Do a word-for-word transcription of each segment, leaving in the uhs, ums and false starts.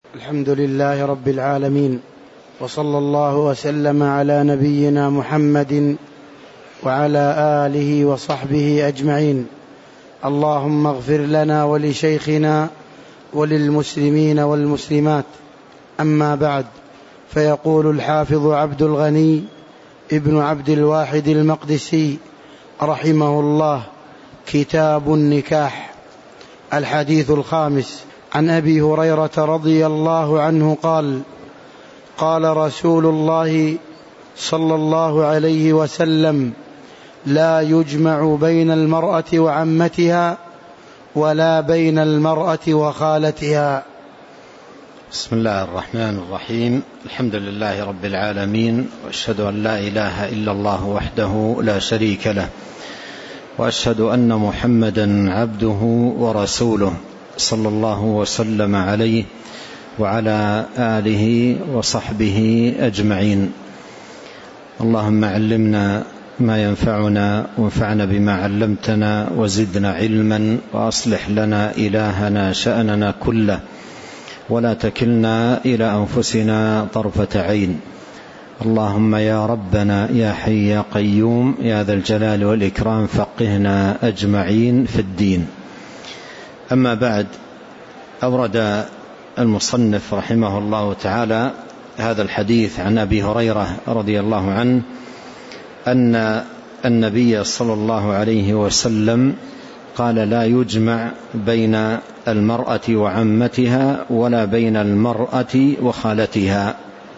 الحمد لله رب العالمين، وصلى الله وسلم على نبينا محمد وعلى آله وصحبه أجمعين. اللهم اغفر لنا ولشيخنا وللمسلمين والمسلمات. أما بعد، فيقول الحافظ عبد الغني ابن عبد الواحد المقدسي رحمه الله: كتاب النكاح. الحديث الخامس: عن أبي هريرة رضي الله عنه قال: قال رسول الله صلى الله عليه وسلم: لا يجمع بين المرأة وعمتها ولا بين المرأة وخالتها. بسم الله الرحمن الرحيم. الحمد لله رب العالمين، وأشهد أن لا إله إلا الله وحده لا شريك له، وأشهد أن محمدا عبده ورسوله، صلى الله وسلم عليه وعلى آله وصحبه أجمعين. اللهم علمنا ما ينفعنا، وانفعنا بما علمتنا، وزدنا علما، وأصلح لنا إلهنا شأننا كله، ولا تكلنا إلى أنفسنا طرفة عين. اللهم يا ربنا يا حي يا قيوم يا ذا الجلال والإكرام، فقهنا أجمعين في الدين. أما بعد، أورد المصنف رحمه الله تعالى هذا الحديث عن أبي هريرة رضي الله عنه أن النبي صلى الله عليه وسلم قال: لا يجمع بين المرأة وعمتها ولا بين المرأة وخالتها.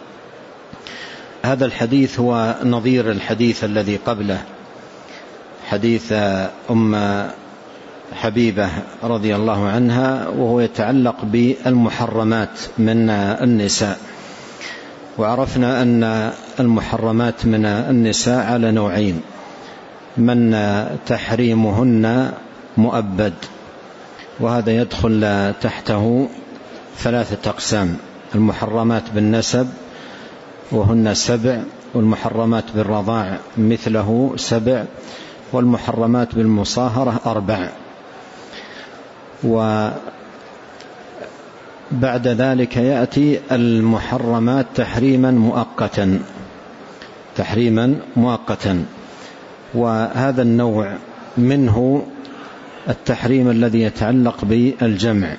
هذا الحديث هو نظير الحديث الذي قبله، حديث أم حبيبة رضي الله عنها، وهو يتعلق بالمحرمات من النساء. وعرفنا أن المحرمات من النساء على نوعين: من تحريمهن مؤبد، وهذا يدخل تحته ثلاثة أقسام: المحرمات بالنسب وهن سبع، والمحرمات بالرضاع مثله سبع، والمحرمات بالمصاهرة أربع. وبعد ذلك يأتي المحرمات تحريما مؤقتا تحريما مؤقتا وهذا النوع منه التحريم الذي يتعلق بالجمع.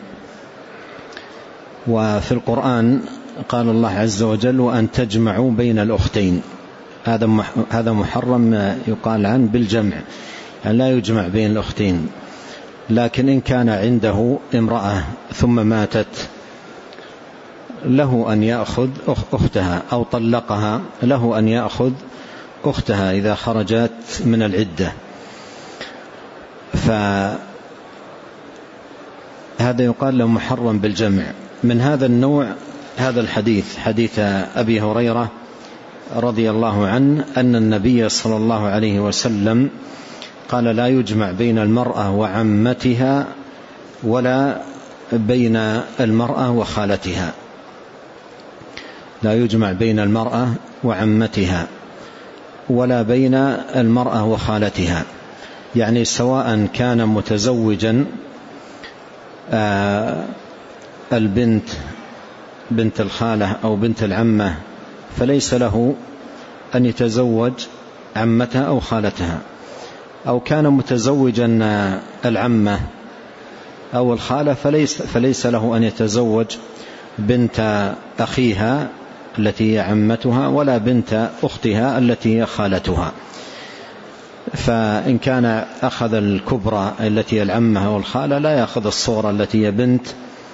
وفي القرآن قال الله عز وجل: وأن تجمعوا بين الأختين. هذا محرم يقال عنه بالجمع، يعني لا يجمع بين الأختين. لكن إن كان عنده امرأة ثم ماتت، له أن يأخذ أختها، أو طلقها، له أن يأخذ أختها إذا خرجت من العدة. فهذا يقال له محرم بالجمع. من هذا النوع هذا الحديث، حديث أبي هريرة رضي الله عنه أن النبي صلى الله عليه وسلم قال: لا يجمع بين المرأة وعمتها ولا بين المرأة وخالتها. لا يجمع بين المرأة وعمتها ولا بين المرأة وخالتها، يعني سواء كان متزوجا البنت بنت الخالة أو بنت العمة، فليس له أن يتزوج عمتها أو خالتها، أو كان متزوجا العمة أو الخالة، فليس, فليس له أن يتزوج بنت أخيها التي هي عمتها، ولا بنت أختها التي هي خالتها. فإن كان أخذ الكبرى التي هي العمة أو الخالة، لا يأخذ الصغرى التي هي بنت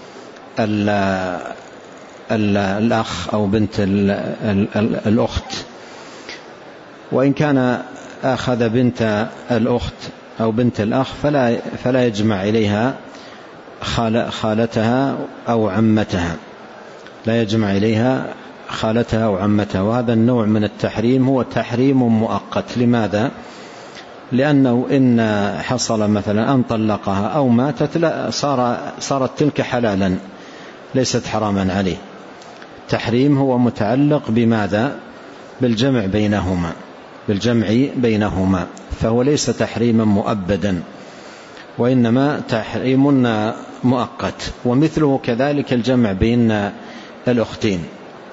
الأخ أو بنت الأخت. وإن كان أخذ بنت الأخت أو بنت الأخ، فلا, فلا يجمع إليها خالتها أو عمتها، لا يجمع إليها خالتها أو عمتها. وهذا النوع من التحريم هو تحريم مؤقت. لماذا؟ لأنه إن حصل مثلا أن طلقها أو ماتت، لا صار صارت تلك حلالا، ليست حراما عليه. التحريم هو متعلق بماذا؟ بالجمع بينهما بالجمع بينهما فهو ليس تحريما مؤبدا، وإنما تحريم مؤقت. ومثله كذلك الجمع بين الأختين.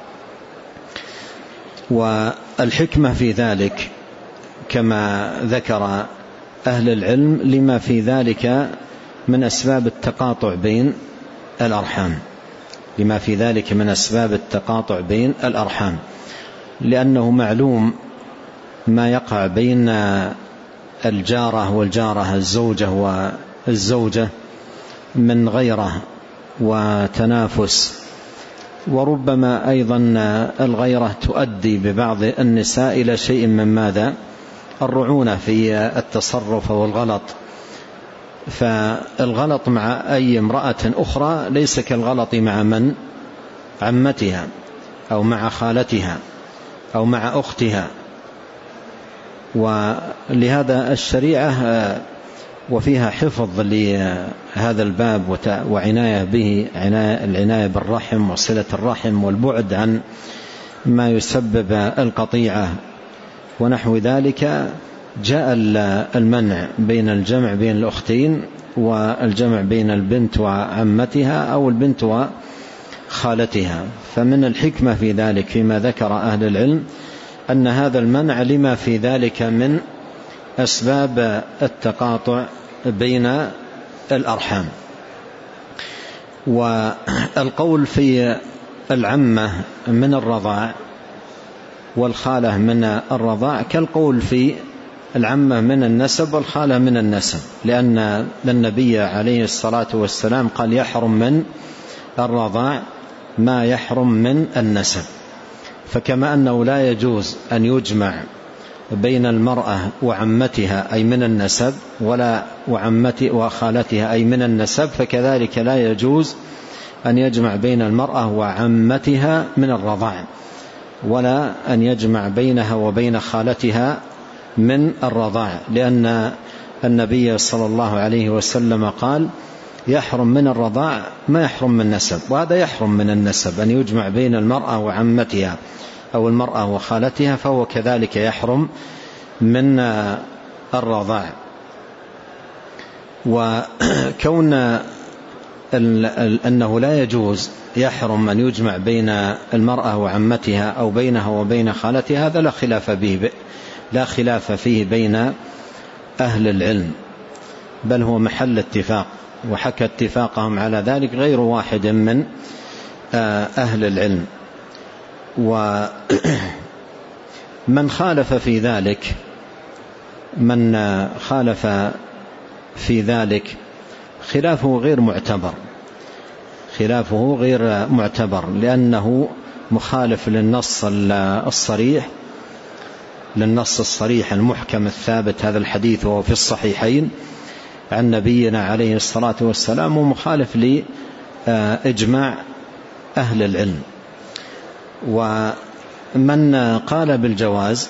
والحكمة في ذلك كما ذكر أهل العلم لما في ذلك من أسباب التقاطع بين الأرحام، لما في ذلك من أسباب التقاطع بين الأرحام، لأنه معلوم ما يقع بين الجارة والجارة، الزوجة والزوجة، من غيرة وتنافس، وربما أيضا الغيرة تؤدي ببعض النساء إلى شيء من ماذا؟ الرعونة في التصرف والغلط. فالغلط مع أي امرأة أخرى ليس كالغلط مع من؟ عمتها أو مع خالتها أو مع أختها. ولهذا الشريعة وفيها حفظ لهذا الباب وعناية به، العناية بالرحم وصلة الرحم والبعد عن ما يسبب القطيعة ونحو ذلك. جاء المنع بين الجمع بين الأختين والجمع بين البنت وعمتها أو البنت وخالتها. فمن الحكمة في ذلك فيما ذكر أهل العلم أن هذا المنع لما في ذلك من أسباب التقاطع بين الأرحام. والقول في العمة من الرضاع والخالة من الرضاع كالقول في العمة من النسب والخالة من النسب، لأن النبي عليه الصلاة والسلام قال يحرم من الرضاع ما يحرم من النسب. فكما أنه لا يجوز أن يجمع بين المرأة وعمتها أي من النسب ولا وعمتها وخالتها أي من النسب، فكذلك لا يجوز أن يجمع بين المرأة وعمتها من الرضاع، ولا أن يجمع بينها وبين خالتها من الرضاع، لأن النبي صلى الله عليه وسلم قال يحرم من الرضاع ما يحرم من النسب. وهذا يحرم من النسب أن يجمع بين المرأة وعمتها أو المرأة وخالتها، فهو كذلك يحرم من الرضاع. وكون أنه لا يجوز يحرم أن يجمع بين المرأة وعمتها أو بينها وبين خالتها هذا لا خلاف به لا خلاف فيه بين أهل العلم، بل هو محل اتفاق، وحكى اتفاقهم على ذلك غير واحد من أهل العلم. ومن خالف في ذلك من خالف في ذلك خلافه غير معتبر خلافه غير معتبر لأنه مخالف للنص الصريح للنص الصريح المحكم الثابت، هذا الحديث وهو في الصحيحين عن نبينا عليه الصلاة والسلام، ومخالف لإجماع أهل العلم. ومن قال بالجواز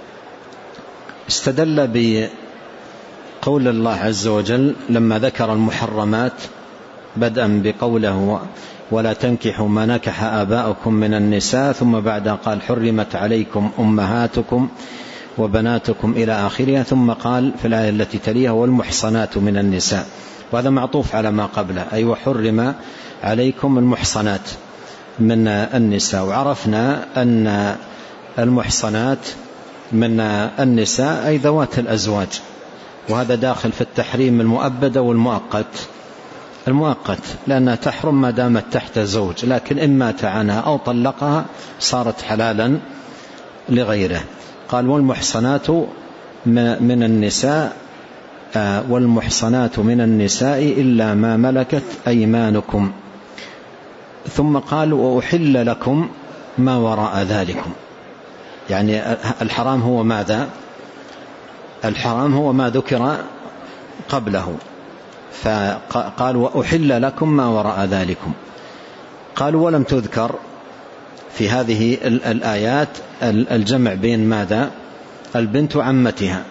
استدل بقول الله عز وجل لما ذكر المحرمات بدءا بقوله ولا تنكحوا ما نكح آباؤكم من النساء، ثم بعد قال حرمت عليكم أمهاتكم وبناتكم إلى آخرها، ثم قال في الآية التي تليها والمحصنات من النساء، وهذا معطوف على ما قبله، أي وحرم عليكم المحصنات من النساء. وعرفنا أن المحصنات من النساء أي ذوات الأزواج، وهذا داخل في التحريم المؤبد والمؤقت. المؤقت لأنها تحرم ما دامت تحت زوج، لكن إن مات عنها أو طلقها صارت حلالا لغيره. قال والمحصنات من النساء والمحصنات من النساء إلا ما ملكت أيمانكم، ثم قال وأحل لكم ما وراء ذلكم. يعني الحرام هو ماذا؟ الحرام هو ما ذكر قبله، فقال وأحل لكم ما وراء ذلكم. قالوا ولم تذكر في هذه الآيات الجمع بين ماذا؟ البنت عمتها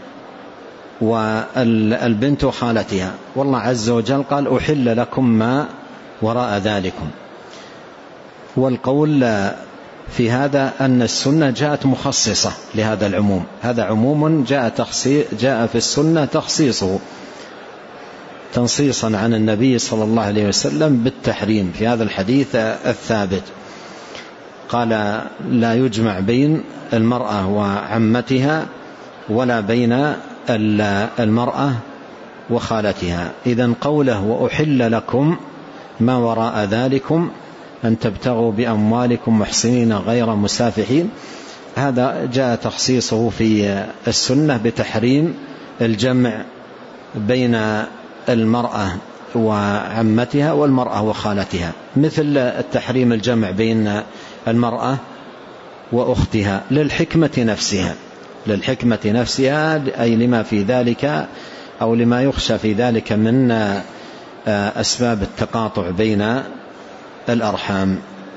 والبنت خالتها، والله عز وجل قال أحل لكم ما وراء ذلكم. والقول في هذا أن السنة جاءت مخصصة لهذا العموم، هذا عموم جاء, تخصيص جاء في السنة تخصيصه تنصيصا عن النبي صلى الله عليه وسلم بالتحريم في هذا الحديث الثابت. قال لا يجمع بين المرأة وعمتها ولا بين المرأة وخالتها. إذن قوله وأحل لكم ما وراء ذلكم أن تبتغوا بأموالكم محسنين غير مسافحين، هذا جاء تخصيصه في السنة بتحريم الجمع بين المرأة وعمتها والمرأة وخالتها، مثل التحريم الجمع بين المرأة وأختها للحكمة نفسها للحكمة نفسها أي لما في ذلك أو لما يخشى في ذلك من أسباب التقاطع بين الأرحام.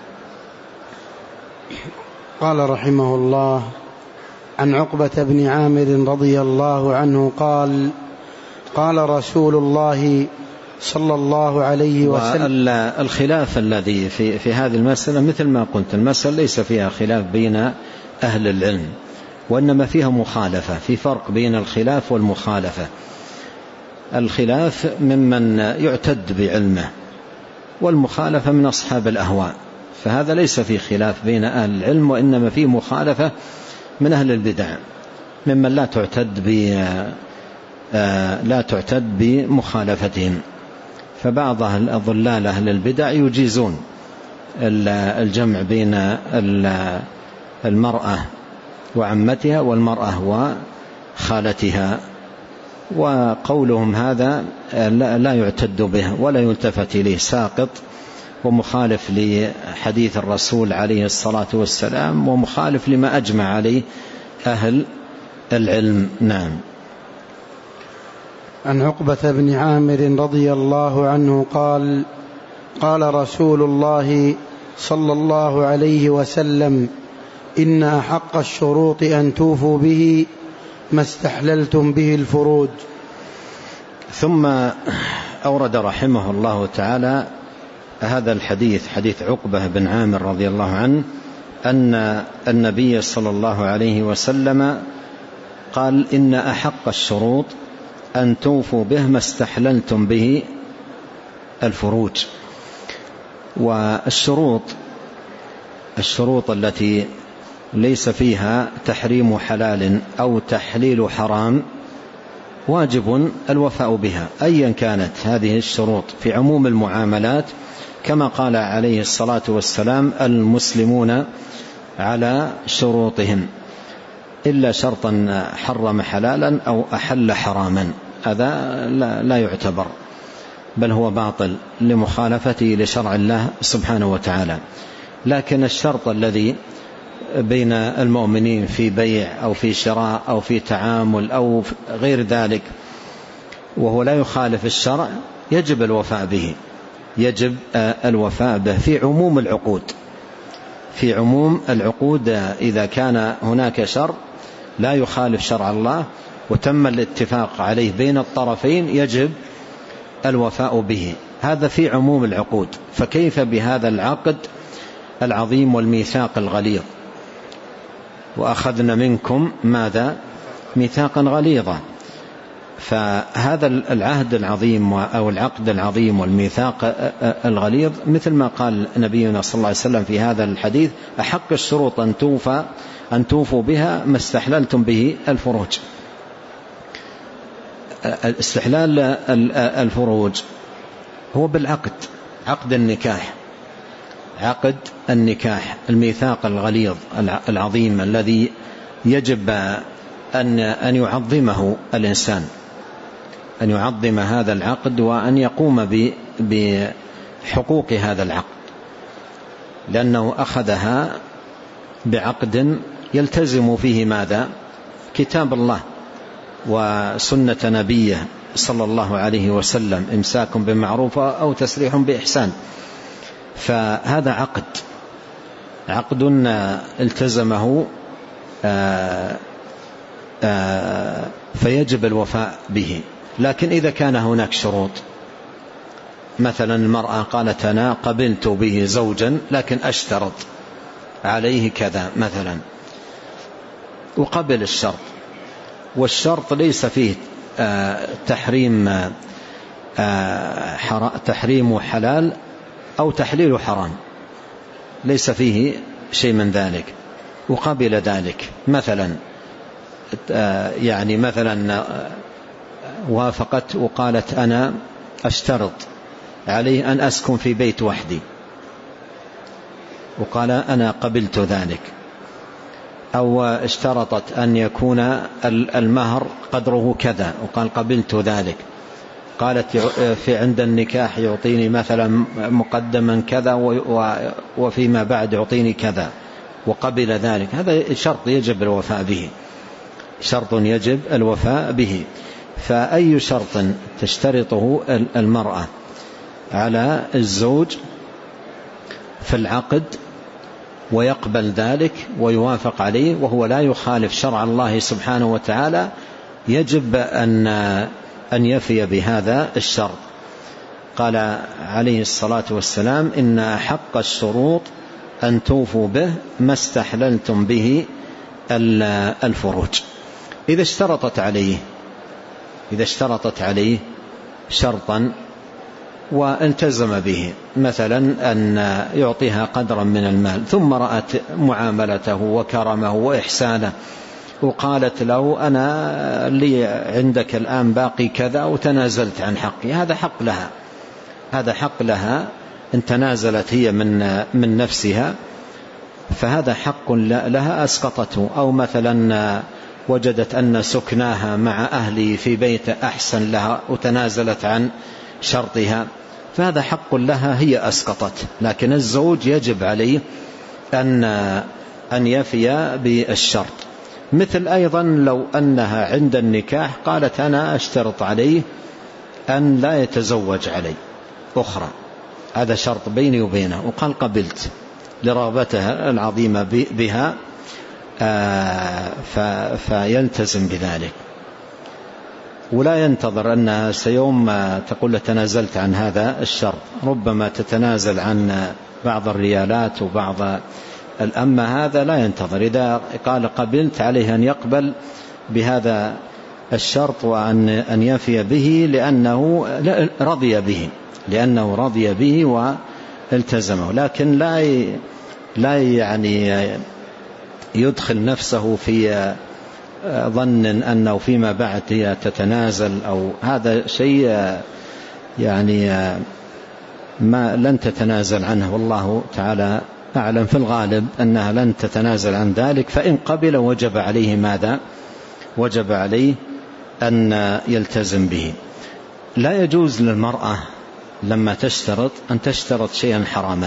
قال رحمه الله: عن عقبة بن عامر رضي الله عنه قال: قال رسول الله صلى الله عليه وسلم. الخلاف الذي في, في هذه المسألة مثل ما قلت، المسألة ليس فيها خلاف بين أهل العلم، وإنما فيها مخالفة، في فرق بين الخلاف والمخالفة. الخلاف ممن يعتد بعلمه، والمخالفة من أصحاب الأهواء، فهذا ليس فيه خلاف بين أهل العلم، وإنما فيه مخالفة من أهل البدع ممن لا تعتد ب لا تعتد بمخالفتهم. فبعض الضلال أهل البدع يجيزون الجمع بين المرأة وعمتها والمرأة وخالتها، وقولهم هذا لا يعتد به ولا يلتفت إليه، ساقط ومخالف لحديث الرسول عليه الصلاة والسلام، ومخالف لما أجمع عليه أهل العلم. نعم. عن عقبة بن عامر رضي الله عنه قال: قال رسول الله صلى الله عليه وسلم: إن أحق الشروط أن توفوا به ما استحللتم به الفروج. ثم أورد رحمه الله تعالى هذا الحديث، حديث عقبة بن عامر رضي الله عنه، أن النبي صلى الله عليه وسلم قال: إن أحق الشروط أن توفوا به ما استحللتم به الفروج. والشروط الشروط التي ليس فيها تحريم حلال أو تحليل حرام واجب الوفاء بها أيا كانت هذه الشروط، في عموم المعاملات، كما قال عليه الصلاة والسلام: المسلمون على شروطهم إلا شرطا حرم حلالا أو أحل حراما، هذا لا يعتبر، بل هو باطل لمخالفته لشرع الله سبحانه وتعالى. لكن الشرط الذي بين المؤمنين في بيع أو في شراء أو في تعامل أو غير ذلك وهو لا يخالف الشرع يجب الوفاء به يجب الوفاء به في عموم العقود في عموم العقود إذا كان هناك شرط لا يخالف شرع الله وتم الاتفاق عليه بين الطرفين يجب الوفاء به، هذا في عموم العقود. فكيف بهذا العقد العظيم والميثاق الغليظ؟ وأخذنا منكم ماذا؟ ميثاقا غليظا. فهذا العهد العظيم أو العقد العظيم والميثاق الغليظ مثل ما قال نبينا صلى الله عليه وسلم في هذا الحديث: أحق الشروط أن توفى أن توفوا بها ما استحللتم به الفروج. استحلال الفروج هو بالعقد، عقد النكاح عقد النكاح الميثاق الغليظ العظيم الذي يجب أن أن يعظمه الإنسان، أن يعظم هذا العقد وأن يقوم بحقوق هذا العقد، لأنه أخذها بعقد يلتزم فيه ماذا؟ كتاب الله وسنة نبيه صلى الله عليه وسلم، إمساك بمعروف أو تسريح بإحسان. فهذا عقد عقد التزمه آآ آآ فيجب الوفاء به. لكن إذا كان هناك شروط، مثلا المرأة قالت: أنا قبلت به زوجا لكن أشترط عليه كذا مثلا، وقبل الشرط، والشرط ليس فيه تحريم تحريم حلال أو تحليل حرام، ليس فيه شيء من ذلك وقبل ذلك. مثلا يعني مثلا وافقت وقالت أنا أشترط عليه أن أسكن في بيت وحدي، وقال أنا قبلت ذلك. أو اشترطت أن يكون المهر قدره كذا وقال قبلت ذلك. قالت في عند النكاح يعطيني مثلا مقدما كذا وفيما بعد يعطيني كذا وقبل ذلك. هذا شرط يجب الوفاء به، شرط يجب الوفاء به. فأي شرط تشترطه المرأة على الزوج في العقد ويقبل ذلك ويوافق عليه وهو لا يخالف شرع الله سبحانه وتعالى، يجب أن أن يفي بهذا الشرط. قال عليه الصلاة والسلام إن حق الشروط أن توفوا به ما استحللتم به الفروج. إذا اشترطت عليه إذا اشترطت عليه شرطا والتزم به، مثلا أن يعطيها قدرا من المال، ثم رأت معاملته وكرمه وإحسانه وقالت له أنا لي عندك الآن باقي كذا وتنازلت عن حقي، هذا حق لها، هذا حق لها إن تنازلت هي من من نفسها، فهذا حق لها أسقطته. أو مثلا وجدت أن سكناها مع أهلي في بيت أحسن لها وتنازلت عن شرطها، فهذا حق لها هي أسقطت. لكن الزوج يجب عليه أن أن يفي بالشرط. مثل أيضا لو أنها عند النكاح قالت أنا أشترط عليه أن لا يتزوج علي أخرى، هذا شرط بيني وبينه، وقال قبلت لرغبتها العظيمة بها، فيلتزم بذلك ولا ينتظر أنها سيوم تقول تنازلت عن هذا الشرط. ربما تتنازل عن بعض الريالات وبعض الأمة، هذا لا ينتظر. إذا قال قبلت عليه أن يقبل بهذا الشرط وأن أن يفي به لأنه رضي به لأنه رضي به والتزمه. لكن لا لا يعني يدخل نفسه في ظن أنه فيما بعد هي تتنازل، أو هذا شيء يعني ما لن تتنازل عنه، والله تعالى أعلم. في الغالب أنها لن تتنازل عن ذلك، فإن قبل وجب عليه ماذا؟ وجب عليه أن يلتزم به. لا يجوز للمرأة لما تشترط أن تشترط شيئا حراما،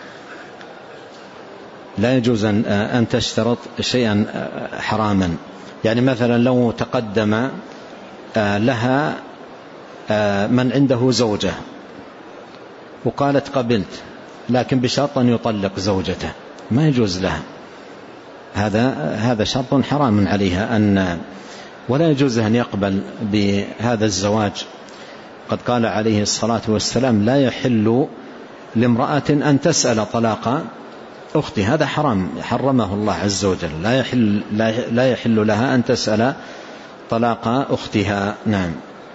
لا يجوز أن تشترط شيئا حراما. يعني مثلا لو تقدم لها من عنده زوجة وقالت قبلت لكن بشرط أن يطلق زوجته، ما يجوز لها، هذا هذا شرط حرام عليها، أن ولا يجوز أن يقبل بهذا الزواج. قد قال عليه الصلاة والسلام لا يحل لامرأة أن تسأل طلاق أختي، هذا حرام حرمه الله عز وجل، لا يحل, لا يحل لها أن تسأل طلاق أختها. نعم.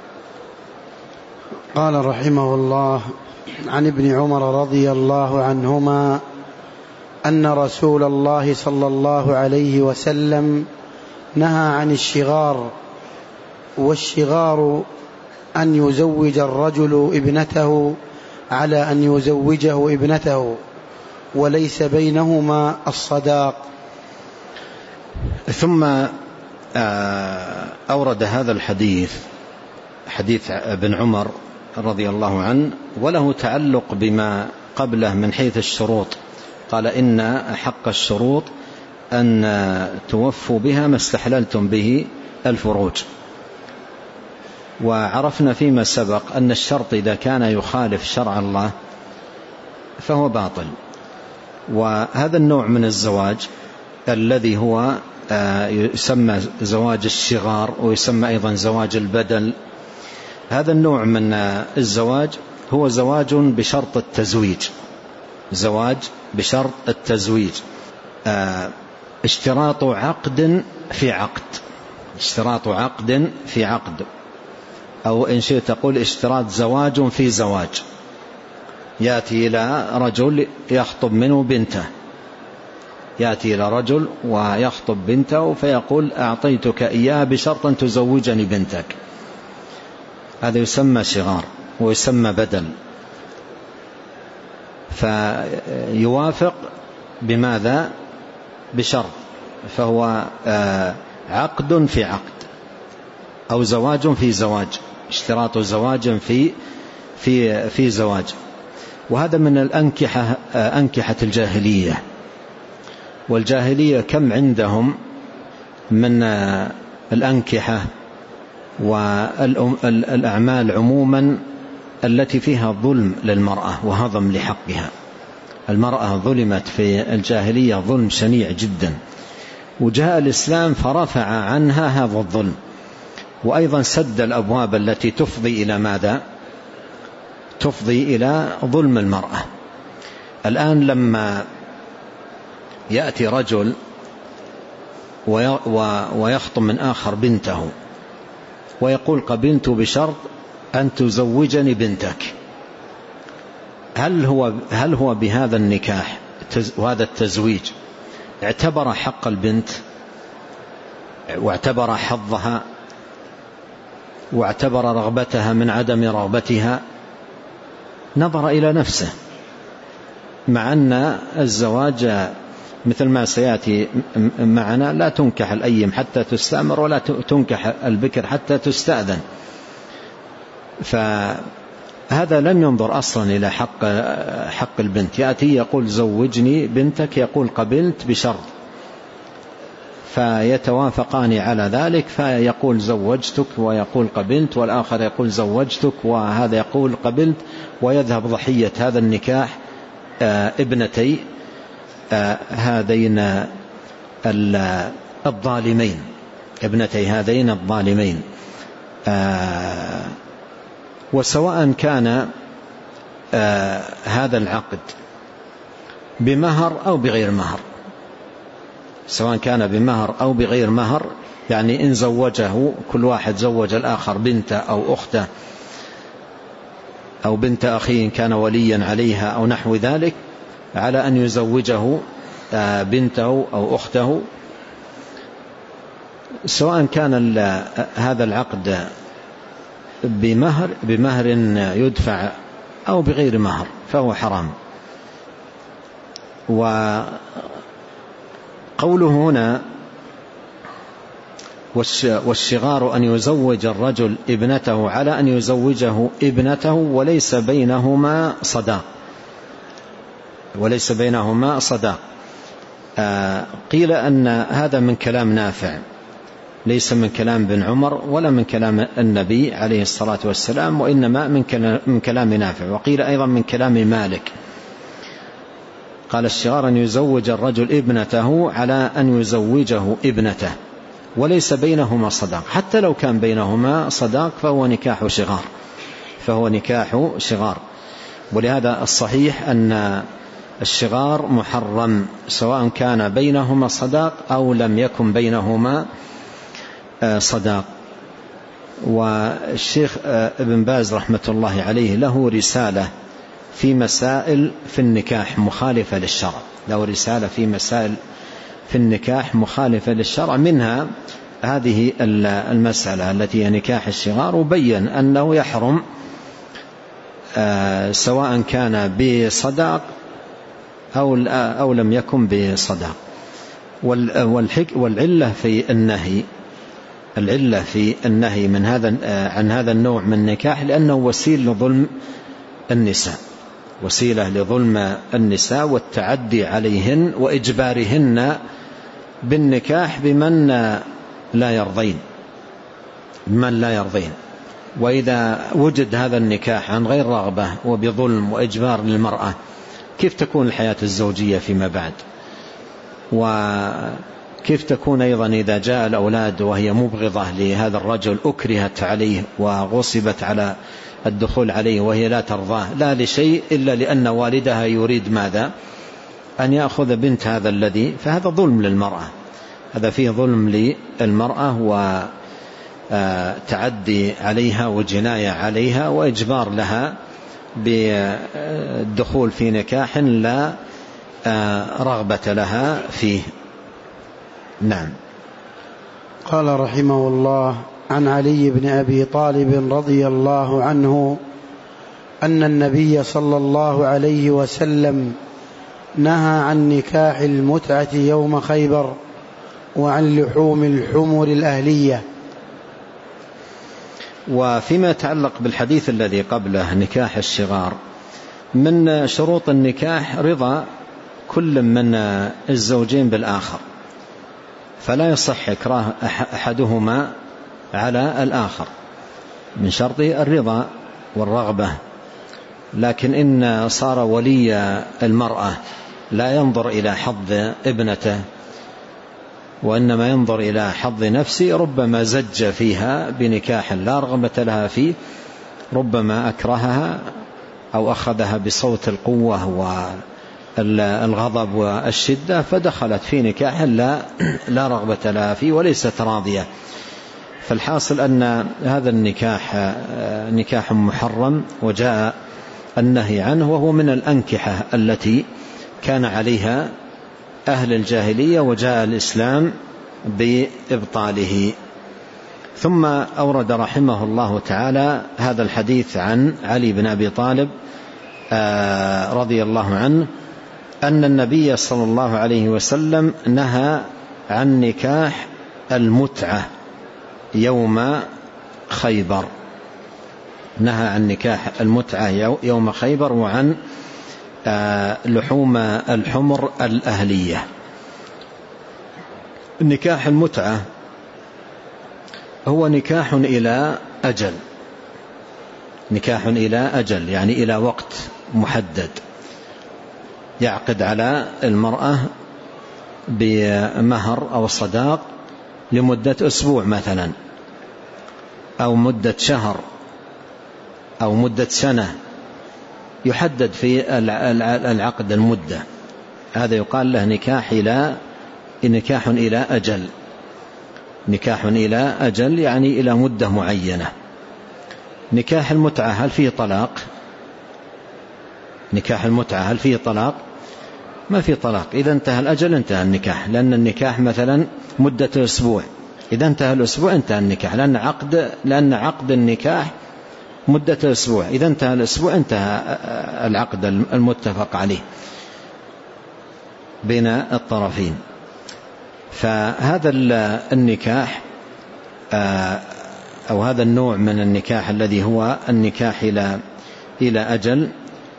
قال رحمه الله عن ابن عمر رضي الله عنهما أن رسول الله صلى الله عليه وسلم نهى عن الشغار، والشغار أن يزوج الرجل ابنته على أن يزوجه ابنته وليس بينهما الصداق. ثم أورد هذا الحديث حديث ابن عمر رضي الله عنه وله تعلق بما قبله من حيث الشروط. قال إن حق الشروط أن توفوا بها ما استحللتم به الفروج. وعرفنا فيما سبق أن الشرط إذا كان يخالف شرع الله فهو باطل. وهذا النوع من الزواج الذي هو يسمى زواج الشغار ويسمى أيضا زواج البدل، هذا النوع من الزواج هو زواج بشرط التزويج، زواج بشرط التزويج، اشتراط عقد في عقد، اشتراط عقد في عقد، أو إن شئت تقول اشتراط زواج في زواج. يأتي إلى رجل يخطب منه بنته يأتي إلى رجل ويخطب بنته فيقول أعطيتك إياها بشرط أن تزوجني بنتك، هذا يسمى شغار ويسمى بدل. فيوافق بماذا؟ بشرط، فهو عقد في عقد أو زواج في زواج، اشتراط زواج في في في زواج. وهذا من الأنكحة، أنكحة الجاهلية. والجاهلية كم عندهم من الأنكحة والأعمال عموما التي فيها ظلم للمرأة وهضم لحقها. المرأة ظلمت في الجاهلية ظلم شنيع جدا، وجاء الإسلام فرفع عنها هذا الظلم، وأيضا سد الأبواب التي تفضي إلى ماذا؟ تفضي إلى ظلم المرأة. الآن لما يأتي رجل ويخطب من آخر بنته ويقول قبلت بشرط أن تزوجني بنتك، هل هو هل هو بهذا النكاح وهذا التزويج اعتبر حق البنت واعتبر حظها واعتبر رغبتها من عدم رغبتها؟ نظر إلى نفسه، مع أن الزواج مثل ما سيأتي معنا لا تنكح الأيم حتى تستأمر ولا تنكح البكر حتى تستأذن. فهذا لم ينظر أصلا إلى حق حق البنت. يأتي يقول زوجني بنتك، يقول قبلت بشرط، فيتوافقان على ذلك، فيقول زوجتك ويقول قبلت، والآخر يقول زوجتك وهذا يقول قبلت، ويذهب ضحية هذا النكاح ابنتي هذين الظالمين، ابنتي هذين الظالمين. وسواء كان هذا العقد بمهر أو بغير مهر، سواء كان بمهر أو بغير مهر، يعني إن زوجه كل واحد زوج الآخر بنته أو أخته أو بنت أخيه كان وليا عليها أو نحو ذلك، على أن يزوجه بنته أو أخته، سواء كان هذا العقد بمهر بمهر يدفع أو بغير مهر فهو حرام. وقوله هنا والشغار أن يزوج الرجل ابنته على أن يزوجه ابنته وليس بينهما صداق، وليس بينهما صداق. آه قيل أن هذا من كلام نافع، ليس من كلام بن عمر ولا من كلام النبي عليه الصلاة والسلام، وإنما من كلام نافع. وقيل أيضا من كلام مالك، قال الشغار أن يزوج الرجل ابنته على أن يزوجه ابنته وليس بينهما صداق. حتى لو كان بينهما صداق فهو نكاح شغار، فهو نكاح شغار. ولهذا الصحيح أن الشغار محرم سواء كان بينهما صداق أو لم يكن بينهما صداق. والشيخ ابن باز رحمة الله عليه له رسالة في مسائل في النكاح مخالفة للشرع، له رسالة في مسائل في النكاح مخالفة للشرع، منها هذه المسألة التي هي نكاح الشغار، وبين أنه يحرم سواء كان بصداق أو أو لم يكن بصداق. والعلة في النهي العلة في النهي من هذا عن هذا النوع من النكاح لأنه وسيلة لظلم النساء، وسيلة لظلم النساء والتعدي عليهن وإجبارهن بالنكاح بمن لا يرضين بمن لا يرضين. وإذا وجد هذا النكاح عن غير رغبة وبظلم وإجبار للمرأة، كيف تكون الحياة الزوجية فيما بعد؟ وكيف تكون أيضا إذا جاء الأولاد وهي مبغضة لهذا الرجل أكرهت عليه وغصبت على الدخول عليه وهي لا ترضاه، لا لشيء إلا لأن والدها يريد ماذا؟ أن يأخذ بنت هذا الذي، فهذا ظلم للمرأة، هذا فيه ظلم للمرأة وتعدي عليها وجناية عليها وإجبار لها بالدخول في نكاح لا رغبة لها فيه. نعم. قال رحمه الله: عن علي بن أبي طالب رضي الله عنه أن النبي صلى الله عليه وسلم نهى عن نكاح المتعة يوم خيبر وعن لحوم الحمر الأهلية. وفيما يتعلق بالحديث الذي قبله نكاح الشغار، من شروط النكاح رضا كل من الزوجين بالآخر، فلا يصح إكراه أحدهما على الآخر، من شرطه الرضا والرغبة. لكن إن صار ولي المرأة لا ينظر إلى حظ ابنته وإنما ينظر إلى حظ نفسه، ربما زج فيها بنكاح لا رغبة لها فيه، ربما أكرهها أو أخذها بصوت القوة والغضب والشدة فدخلت في نكاح لا, لا رغبة لها فيه وليست راضية. فالحاصل أن هذا النكاح نكاح محرم، وجاء النهي عنه، وهو من الأنكحة التي كان عليها أهل الجاهلية، وجاء الإسلام بإبطاله. ثم أورد رحمه الله تعالى هذا الحديث عن علي بن أبي طالب رضي الله عنه أن النبي صلى الله عليه وسلم نهى عن نكاح المتعة يوم خيبر، نهى عن نكاح المتعة يوم خيبر وعن لحوم الحمر الأهلية. نكاح المتعة هو نكاح إلى أجل، نكاح إلى أجل يعني إلى وقت محدد، يعقد على المرأة بمهر أو صداق لمدة أسبوع مثلا، أو مدة شهر، أو مدة سنة، يحدد في العقد المدة، هذا يقال له نكاح إلى نكاح إلى أجل، نكاح إلى أجل يعني إلى مدة معينة. نكاح المتعة هل فيه طلاق؟ نكاح المتعة هل فيه طلاق؟ ما فيه طلاق، إذا انتهى الأجل انتهى النكاح، لأن النكاح مثلا مدة أسبوع، إذا انتهى الأسبوع انتهى النكاح، لأن عقد لأن عقد النكاح مدة أسبوع، إذا انتهى الأسبوع انتهى العقد المتفق عليه بين الطرفين. فهذا النكاح أو هذا النوع من النكاح الذي هو النكاح إلى إلى أجل،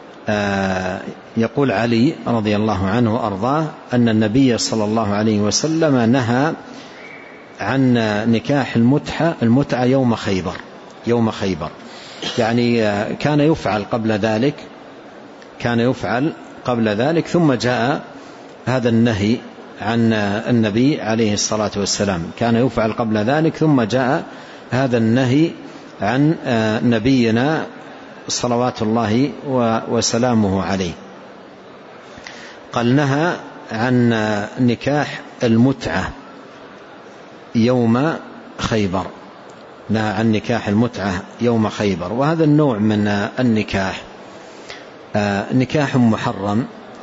يقول علي رضي الله عنه وأرضاه أن النبي صلى الله عليه وسلم نهى عن نكاح المتعة المتعة يوم خيبر، يوم خيبر يعني كان يفعل قبل ذلك، كان يفعل قبل ذلك ثم جاء هذا النهي عن النبي عليه الصلاة والسلام، كان يفعل قبل ذلك ثم جاء هذا النهي عن نبينا صلوات الله وسلامه عليه. قال نهى عن نكاح المتعة يوم خيبر، نهى عن نكاح المتعة يوم خيبر. وهذا النوع من النكاح نكاح محرم،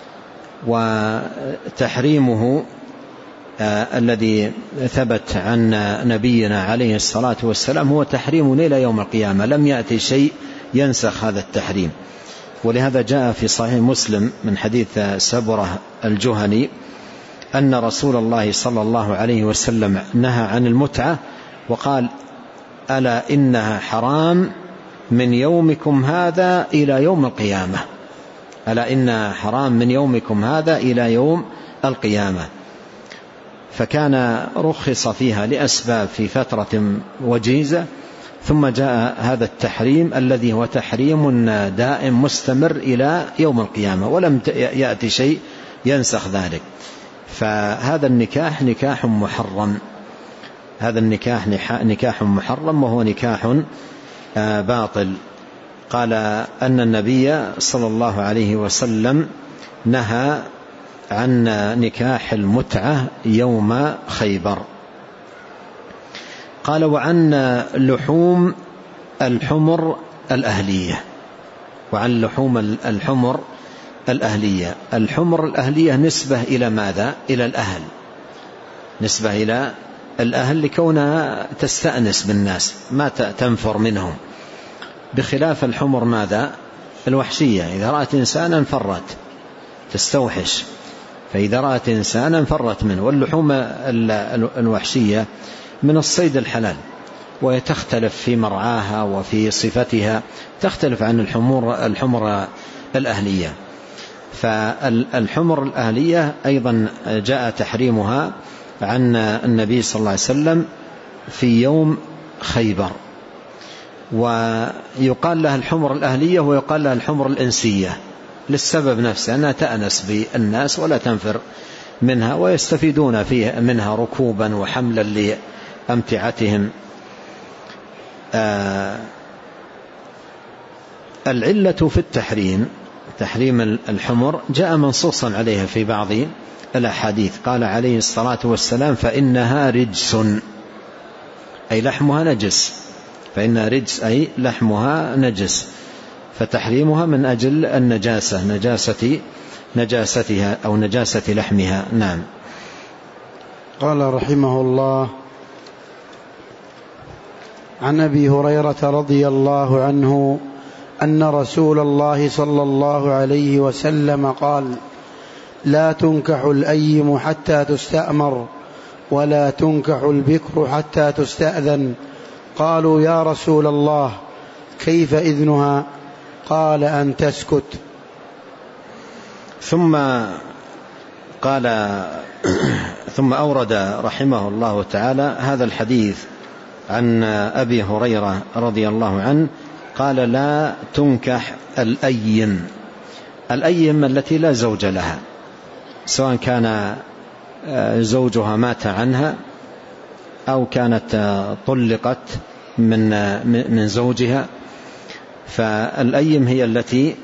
وتحريمه الذي ثبت عن نبينا عليه الصلاة والسلام هو تحريم إلى يوم القيامة، لم يأتي شيء ينسخ هذا التحريم. ولهذا جاء في صحيح مسلم من حديث سبرة الجهني أن رسول الله صلى الله عليه وسلم نهى عن المتعة وقال: ألا إنها حرام من يومكم هذا إلى يوم القيامة، ألا إنها حرام من يومكم هذا إلى يوم القيامة. فكان رخص فيها لأسباب في فترة وجيزة، ثم جاء هذا التحريم الذي هو تحريم دائم مستمر إلى يوم القيامة، ولم يأتي شيء ينسخ ذلك. فهذا النكاح نكاح محرم، هذا النكاح نكاح محرم وهو نكاح باطل. قال أن النبي صلى الله عليه وسلم نهى عن نكاح المتعة يوم خيبر. قال وعن لحوم الحمر الأهلية، وعن لحوم الحمر الأهلية. الحمر الأهلية نسبة إلى ماذا؟ إلى الأهل، نسبة إلى الأهل لكونها تستأنس بالناس ما تنفر منهم، بخلاف الحمر ماذا؟ الوحشية، إذا رأت إنسانا فرت تستوحش، فإذا رأت إنسانا فرت منه. واللحوم الوحشية من الصيد الحلال، وتختلف في مرعاها وفي صفتها، تختلف عن الحمر الحمر الأهلية. فالحمر الأهلية أيضا جاء تحريمها عن النبي صلى الله عليه وسلم في يوم خيبر، ويقال لها الحمر الأهلية ويقال لها الحمر الإنسية للسبب نفسه، أنها تأنس بالناس ولا تنفر منها، ويستفيدون فيها منها ركوبا وحملا لأمتعتهم. آه العلة في التحريم، تحريم الحمر، جاء منصوصا عليها في بعض الأحاديث. قال عليه الصلاة والسلام: فإنها رجس، أي لحمها نجس، فإنها رجس أي لحمها نجس، فتحريمها من أجل النجاسة، نجاسة نجاستها أو نجاسة لحمها. نعم. قال رحمه الله: عن أبي هريرة رضي الله عنه أن رسول الله صلى الله عليه وسلم قال: لا تنكح الأيم حتى تستأمر، ولا تنكح البكر حتى تستأذن. قالوا: يا رسول الله، كيف إذنها؟ قال: أن تسكت. ثم قال ثم أورد رحمه الله تعالى هذا الحديث عن أبي هريرة رضي الله عنه، قال: لا تنكح الأيم. الأيم التي لا زوج لها، سواء كان زوجها مات عنها أو كانت طلقت من من زوجها. فالأيم هي التي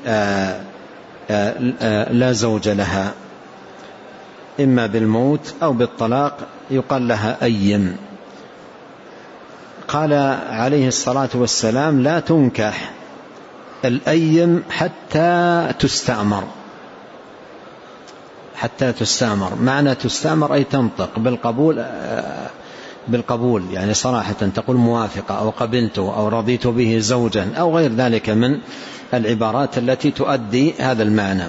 لا زوج لها، إما بالموت أو بالطلاق يقال لها أيم. قال عليه الصلاة والسلام: لا تنكح الأيم حتى تستأمر. حتى تستأمر، معنى تستأمر أي تنطق بالقبول، بالقبول يعني صراحة، تقول موافقة أو قبلته أو رضيت به زوجا أو غير ذلك من العبارات التي تؤدي هذا المعنى.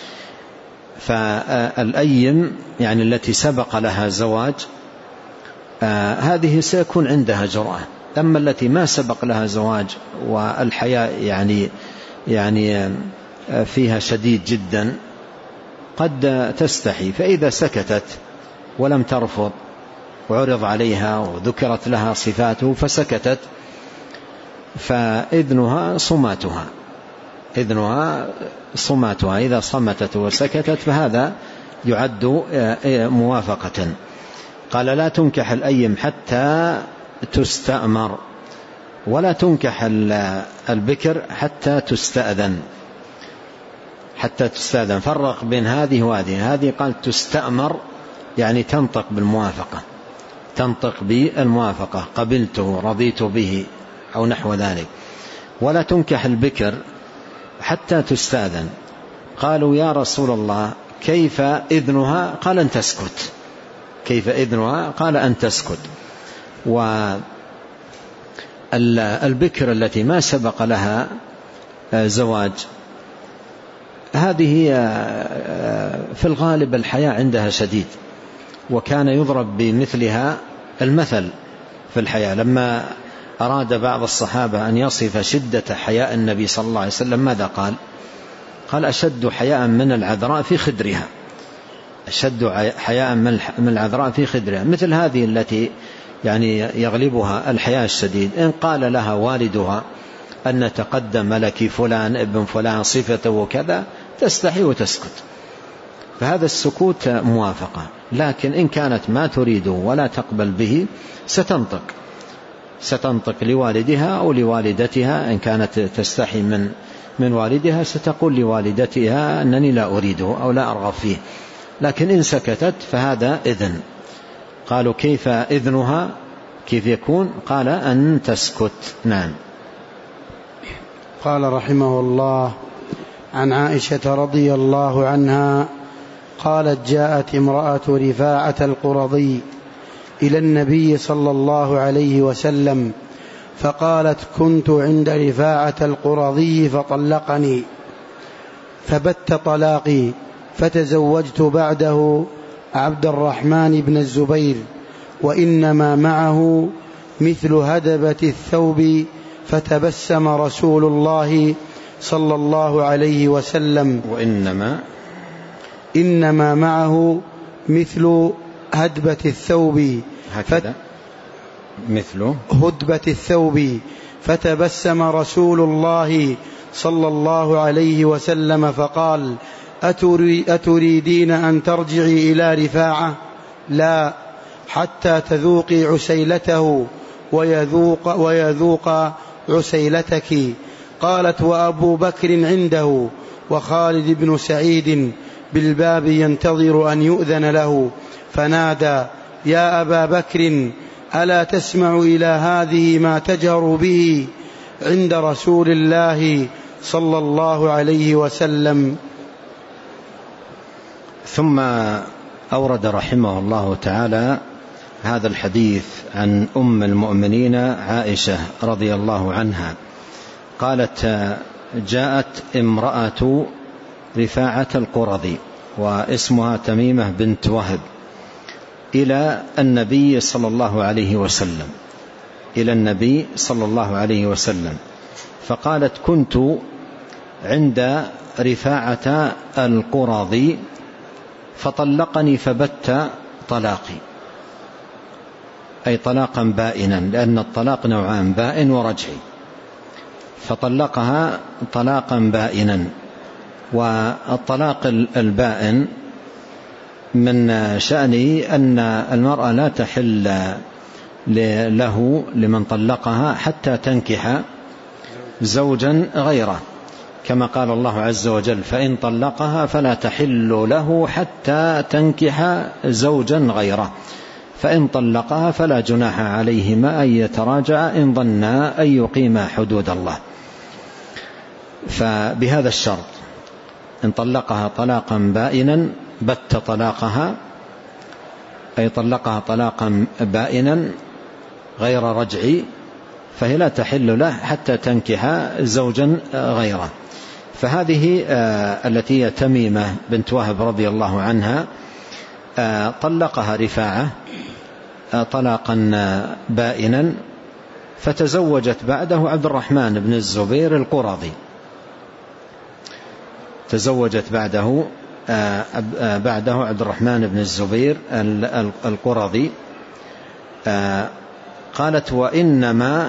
فالأيم يعني التي سبق لها زواج، آه هذه سيكون عندها جرأة. أما التي ما سبق لها زواج والحياء يعني يعني فيها شديد جدا، قد تستحي، فإذا سكتت ولم ترفض وعرض عليها وذكرت لها صفاته فسكتت، فإذنها صماتها، إذنها صماتها. إذا صمتت وسكتت فهذا يعد موافقة. قال: لا تنكح الأيم حتى تستأمر، ولا تنكح البكر حتى تستأذن. حتى تستأذن، فرق بين هذه وهذه. هذه قال تستأمر يعني تنطق بالموافقة، تنطق بالموافقة، قبلته رضيت به أو نحو ذلك. ولا تنكح البكر حتى تستأذن. قالوا: يا رسول الله، كيف إذنها؟ قال: أن تسكت. كيف إذنها؟ قال: أن تسكت. والبكر التي ما سبق لها زواج، هذه في الغالب الحياء عندها شديد، وكان يضرب بمثلها المثل في الحياء. لما أراد بعض الصحابة أن يصف شدة حياء النبي صلى الله عليه وسلم ماذا قال؟ قال: أشد حياء من العذراء في خدرها. أشد حياء من العذراء في خدرها. مثل هذه التي يعني يغلبها الحياء الشديد، إن قال لها والدها أن تقدم لك فلان ابن فلان صفته كذا، تستحي وتسكت. فهذا السكوت موافقة. لكن إن كانت ما تريده ولا تقبل به ستنطق، ستنطق لوالدها أو لوالدتها. إن كانت تستحي من من والدها ستقول لوالدتها أنني لا أريده أو لا أرغب فيه. لكن إن سكتت فهذا إذن. قالوا: كيف إذنها؟ كيف يكون؟ قال: أن تسكت. نعم. قال رحمه الله: عن عائشة رضي الله عنها قالت جاءت امرأة رفاعة القرظي إلى النبي صلى الله عليه وسلم فقالت كنت عند رفاعة القرظي فطلقني فبت طلاقي فتزوجت بعده عبد الرحمن بن الزبير وإنما معه مثل هدبة الثوب فتبسم رسول الله صلى الله عليه وسلم وإنما إنما معه مثل هدبة الثوب هكذا مثل هدبة الثوب فتبسم رسول الله صلى الله عليه وسلم فقال أتريدين أن ترجعي إلى رفاعة؟ لا، حتى تذوقي عسيلته ويذوق, ويذوق عسيلتك. قالت وأبو بكر عنده وخالد بن سعيد بالباب ينتظر أن يؤذن له، فنادى يا أبا بكر ألا تسمع إلى هذه ما تجهر به عند رسول الله صلى الله عليه وسلم. ثم أورد رحمه الله تعالى هذا الحديث عن أم المؤمنين عائشة رضي الله عنها قالت جاءت امرأة رفاعة القرظي واسمها تميمة بنت وهب إلى النبي صلى الله عليه وسلم إلى النبي صلى الله عليه وسلم فقالت كنت عند رفاعة القرظي فطلقني فبت طلاقي، أي طلاقا بائنا، لأن الطلاق نوعان بائن ورجعي، فطلقها طلاقا بائنا. والطلاق البائن من شأنه أن المرأة لا تحل له لمن طلقها حتى تنكح زوجا غيره، كما قال الله عز وجل فإن طلقها فلا تحل له حتى تنكح زوجا غيره، فإن طلقها فلا جناح عليهما أن يتراجعا إن ظنا أن يقيما حدود الله. فبهذا الشرط إن طلقها طلاقا بائنا بت طلاقها، أي طلقها طلاقا بائنا غير رجعي، فهي لا تحل له حتى تنكح زوجا غيره. فهذه التي هي تميمة بنت وهب رضي الله عنها طلقها رفاعة طلاقا بائنا، فتزوجت بعده عبد الرحمن بن الزبير القرظي، تزوجت بعده بعده عبد الرحمن بن الزبير القرظي. قالت وإنما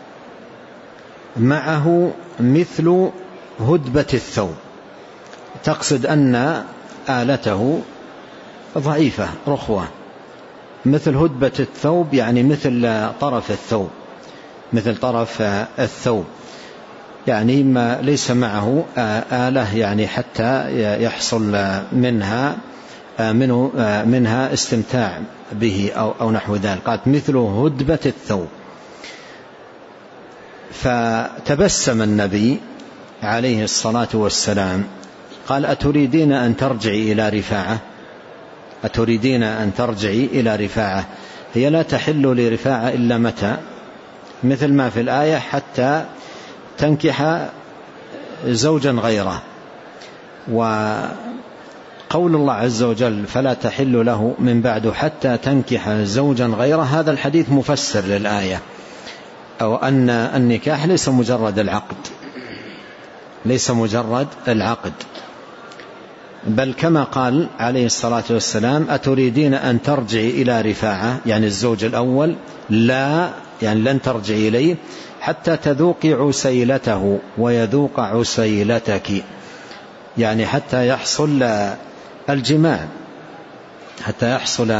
معه مثل هدبة الثوب، تقصد أن آلته ضعيفة رخوة، مثل هدبة الثوب يعني مثل طرف الثوب، مثل طرف الثوب، يعني ما ليس معه آلة يعني حتى يحصل منها منه منها استمتاع به أو, أو نحو ذلك. قالت مثل هدبة الثوب. فتبسم النبي عليه الصلاة والسلام قال أتريدين أن ترجعي إلى رفاعة؟ أتريدين أن ترجعي إلى رفاعة؟ هي لا تحل لرفاعة إلا متى؟ مثل ما في الآية حتى تنكح زوجا غيره. وقول الله عز وجل فلا تحل له من بعد حتى تنكح زوجا غيره، هذا الحديث مفسر للآية، أو أن النكاح ليس مجرد العقد، ليس مجرد العقد، بل كما قال عليه الصلاة والسلام أتريدين أن ترجعي إلى رفاعة، يعني الزوج الأول، لا يعني لن ترجعي إليه حتى تذوقي عسيلته ويذوق عسيلتك، يعني حتى يحصل الجماع، حتى يحصل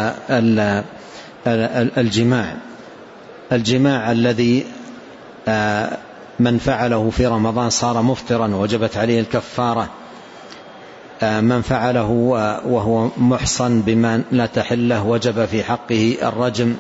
الجماع الجماع الذي من فعله في رمضان صار مفطرا وجبت عليه الكفارة، من فعله وهو محصن بما لا تحله وجب في حقه الرجم،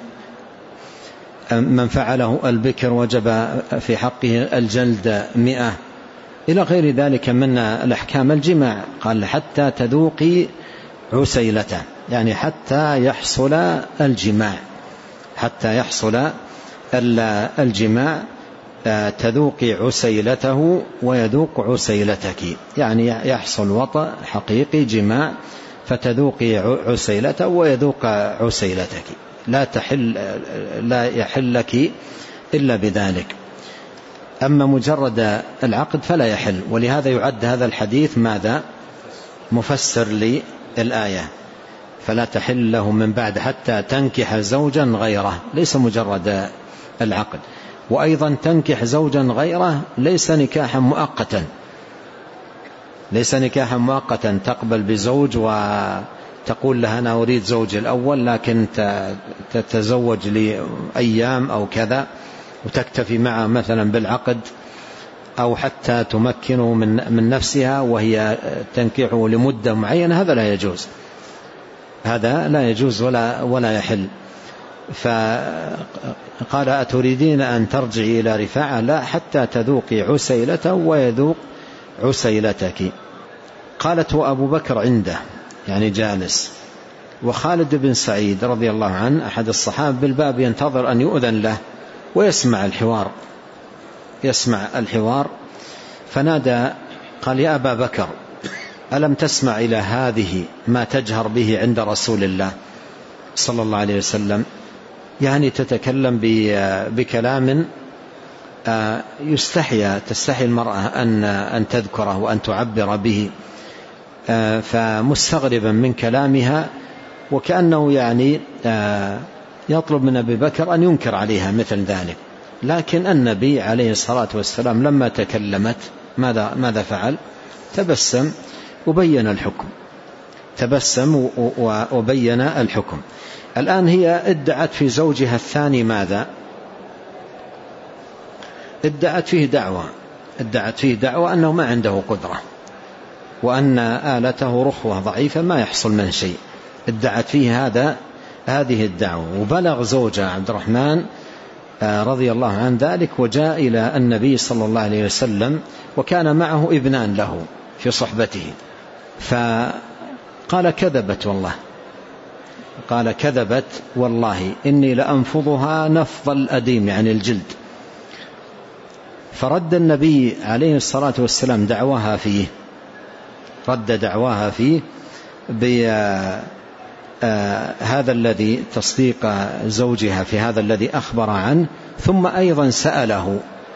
من فعله البكر وجب في حقه الجلد مئة، إلى غير ذلك من الأحكام. الجماع قال حتى تذوقي عسيلته، يعني حتى يحصل الجماع، حتى يحصل الجماع تذوقي عسيلته ويذوق عسيلتك، يعني يحصل وطأ حقيقي جماع فتذوقي عسيلته ويذوق عسيلتك، لا تحل لا يحل لك إلا بذلك. أما مجرد العقد فلا يحل، ولهذا يعد هذا الحديث ماذا؟ مفسر للآية، فلا تحل له من بعد حتى تنكح زوجا غيره، ليس مجرد العقد. وأيضا تنكح زوجا غيره ليس نكاحا مؤقتا، ليس نكاحا مؤقتا تقبل بزوج وتقول لها أنا أريد زوجي الأول لكن تتزوج لأيام أو كذا وتكتفي معه مثلا بالعقد، أو حتى تمكنه من من نفسها وهي تنكحه لمدة معينة، هذا لا يجوز، هذا لا يجوز ولا ولا يحل. فقال أتريدين أن ترجعي إلى رفاعة؟ لا، حتى تذوقي عسيلته ويذوق عسيلتك. قالت وأبو بكر عنده، يعني جالس، وخالد بن سعيد رضي الله عنه أحد الصحابة بالباب ينتظر أن يؤذن له ويسمع الحوار، يسمع الحوار فنادى قال يا أبا بكر ألم تسمع إلى هذه ما تجهر به عند رسول الله صلى الله عليه وسلم؟ يعني تتكلم بكلام يستحيا تستحي المرأة أن أن تذكره وأن تعبر به، فمستغربا من كلامها وكأنه يعني يطلب من أبي بكر أن ينكر عليها مثل ذلك. لكن النبي عليه الصلاة والسلام لما تكلمت ماذا ماذا فعل؟ تبسم وبين الحكم، تبسم وبين الحكم. الآن هي ادعت في زوجها الثاني ماذا؟ ادعت فيه دعوة، ادعت فيه دعوة أنه ما عنده قدرة وأن آلته رخوة ضعيفة ما يحصل من شيء، ادعت فيه هذا هذه الدعوة. وبلغ زوجها عبد الرحمن رضي الله عن ذلك وجاء إلى النبي صلى الله عليه وسلم وكان معه ابنان له في صحبته، فقال كذبت والله، قال كذبت والله إني لأنفضها نفض الأديم يعني الجلد. فرد النبي عليه الصلاة والسلام دعواها فيه، رد دعواها فيه بهذا الذي تصديق زوجها في هذا الذي أخبر عنه، ثم أيضا سأله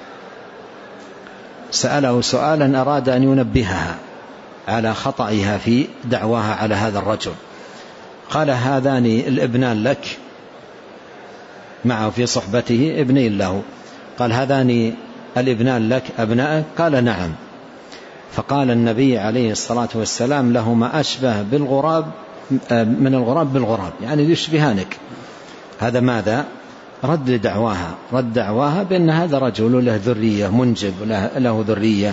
سأله سؤالا أراد أن ينبهها على خطئها في دعواها على هذا الرجل. قال هذان الابنان لك، معه في صحبته ابنين له، قال هذان الابنان لك أبنائك؟ قال نعم. فقال النبي عليه الصلاة والسلام لهما أشبه بالغراب من الغراب بالغراب، يعني يشبهانك. هذا ماذا؟ رد دعواها، رد دعواها بأن هذا رجل له ذرية، منجب له ذرية.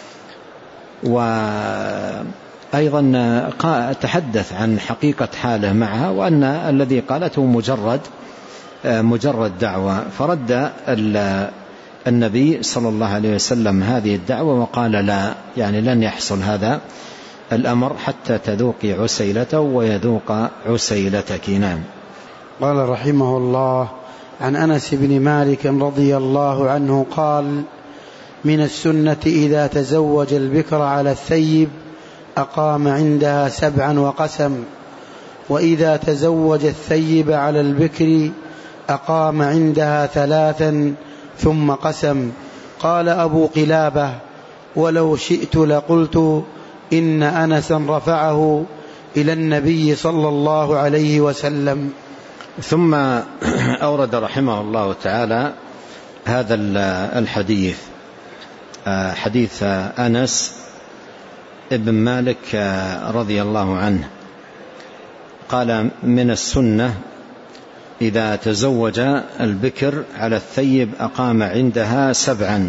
وأيضا تحدث عن حقيقة حاله معها وأن الذي قالته مجرد مجرد دعوة. فرد النبي صلى الله عليه وسلم هذه الدعوة وقال لا، يعني لن يحصل هذا الأمر حتى تذوقي عسيلته ويذوق عسيلتك. نعم. قال رحمه الله عن أنس بن مالك رضي الله عنه قال من السنة إذا تزوج البكر على الثيب أقام عندها سبعا وقسم، وإذا تزوج الثيب على البكر أقام عندها ثلاثا ثم قسم. قال أبو قلابة ولو شئت لقلت إن أنسا رفعه إلى النبي صلى الله عليه وسلم. ثم أورد رحمه الله تعالى هذا الحديث، حديث أنس ابن مالك رضي الله عنه قال من السنة إذا تزوج البكر على الثيب أقام عندها سبعا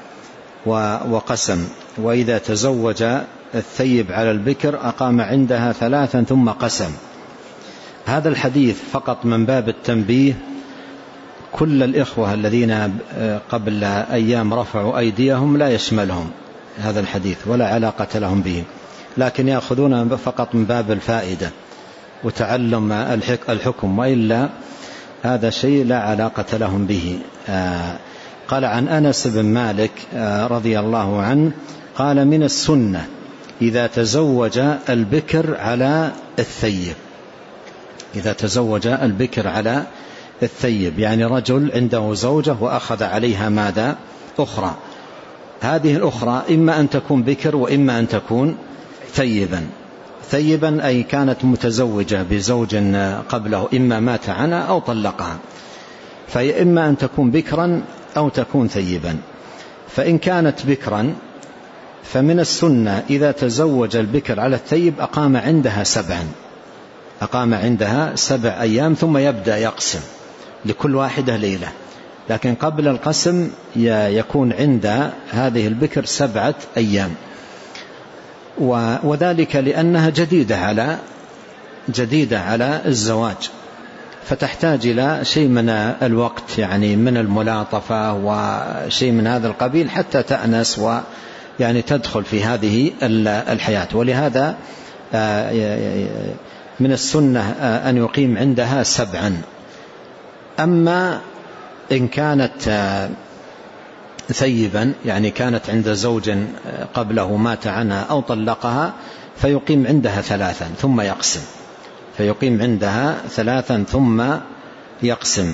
وقسم، وإذا تزوج الثيب على البكر أقام عندها ثلاثا ثم قسم. هذا الحديث فقط من باب التنبيه كل الإخوة الذين قبل أيام رفعوا أيديهم لا يشملهم، هذا الحديث ولا علاقة لهم به، لكن يأخذون فقط من باب الفائدة وتعلم الحكم، وإلا هذا شيء لا علاقة لهم به. قال عن أنس بن مالك رضي الله عنه قال من السنة إذا تزوج البكر على الثيب، إذا تزوج البكر على الثيب، يعني رجل عنده زوجة وأخذ عليها ماذا؟ أخرى. هذه الأخرى إما أن تكون بكر وإما أن تكون ثيبا. ثيبا أي كانت متزوجة بزوج قبله، إما مات عنها أو طلقها، فإما أن تكون بكرا أو تكون ثيبا. فإن كانت بكرا فمن السنة إذا تزوج البكر على الثيب أقام عندها سبعا، أقام عندها سبع أيام ثم يبدأ يقسم لكل واحدة ليلة، لكن قبل القسم يكون عند هذه البكر سبعة أيام، وذلك لأنها جديدة على جديدة على الزواج، فتحتاج إلى شيء من الوقت، يعني من الملاطفة وشيء من هذا القبيل حتى تأنس ويعني تدخل في هذه الحياة. ولهذا من السنة أن يقيم عندها سبعا. أما إن كانت ثيبا، يعني كانت عند زوج قبله مات عنها أو طلقها، فيقيم عندها ثلاثا ثم يقسم، فيقيم عندها ثلاثا ثم يقسم.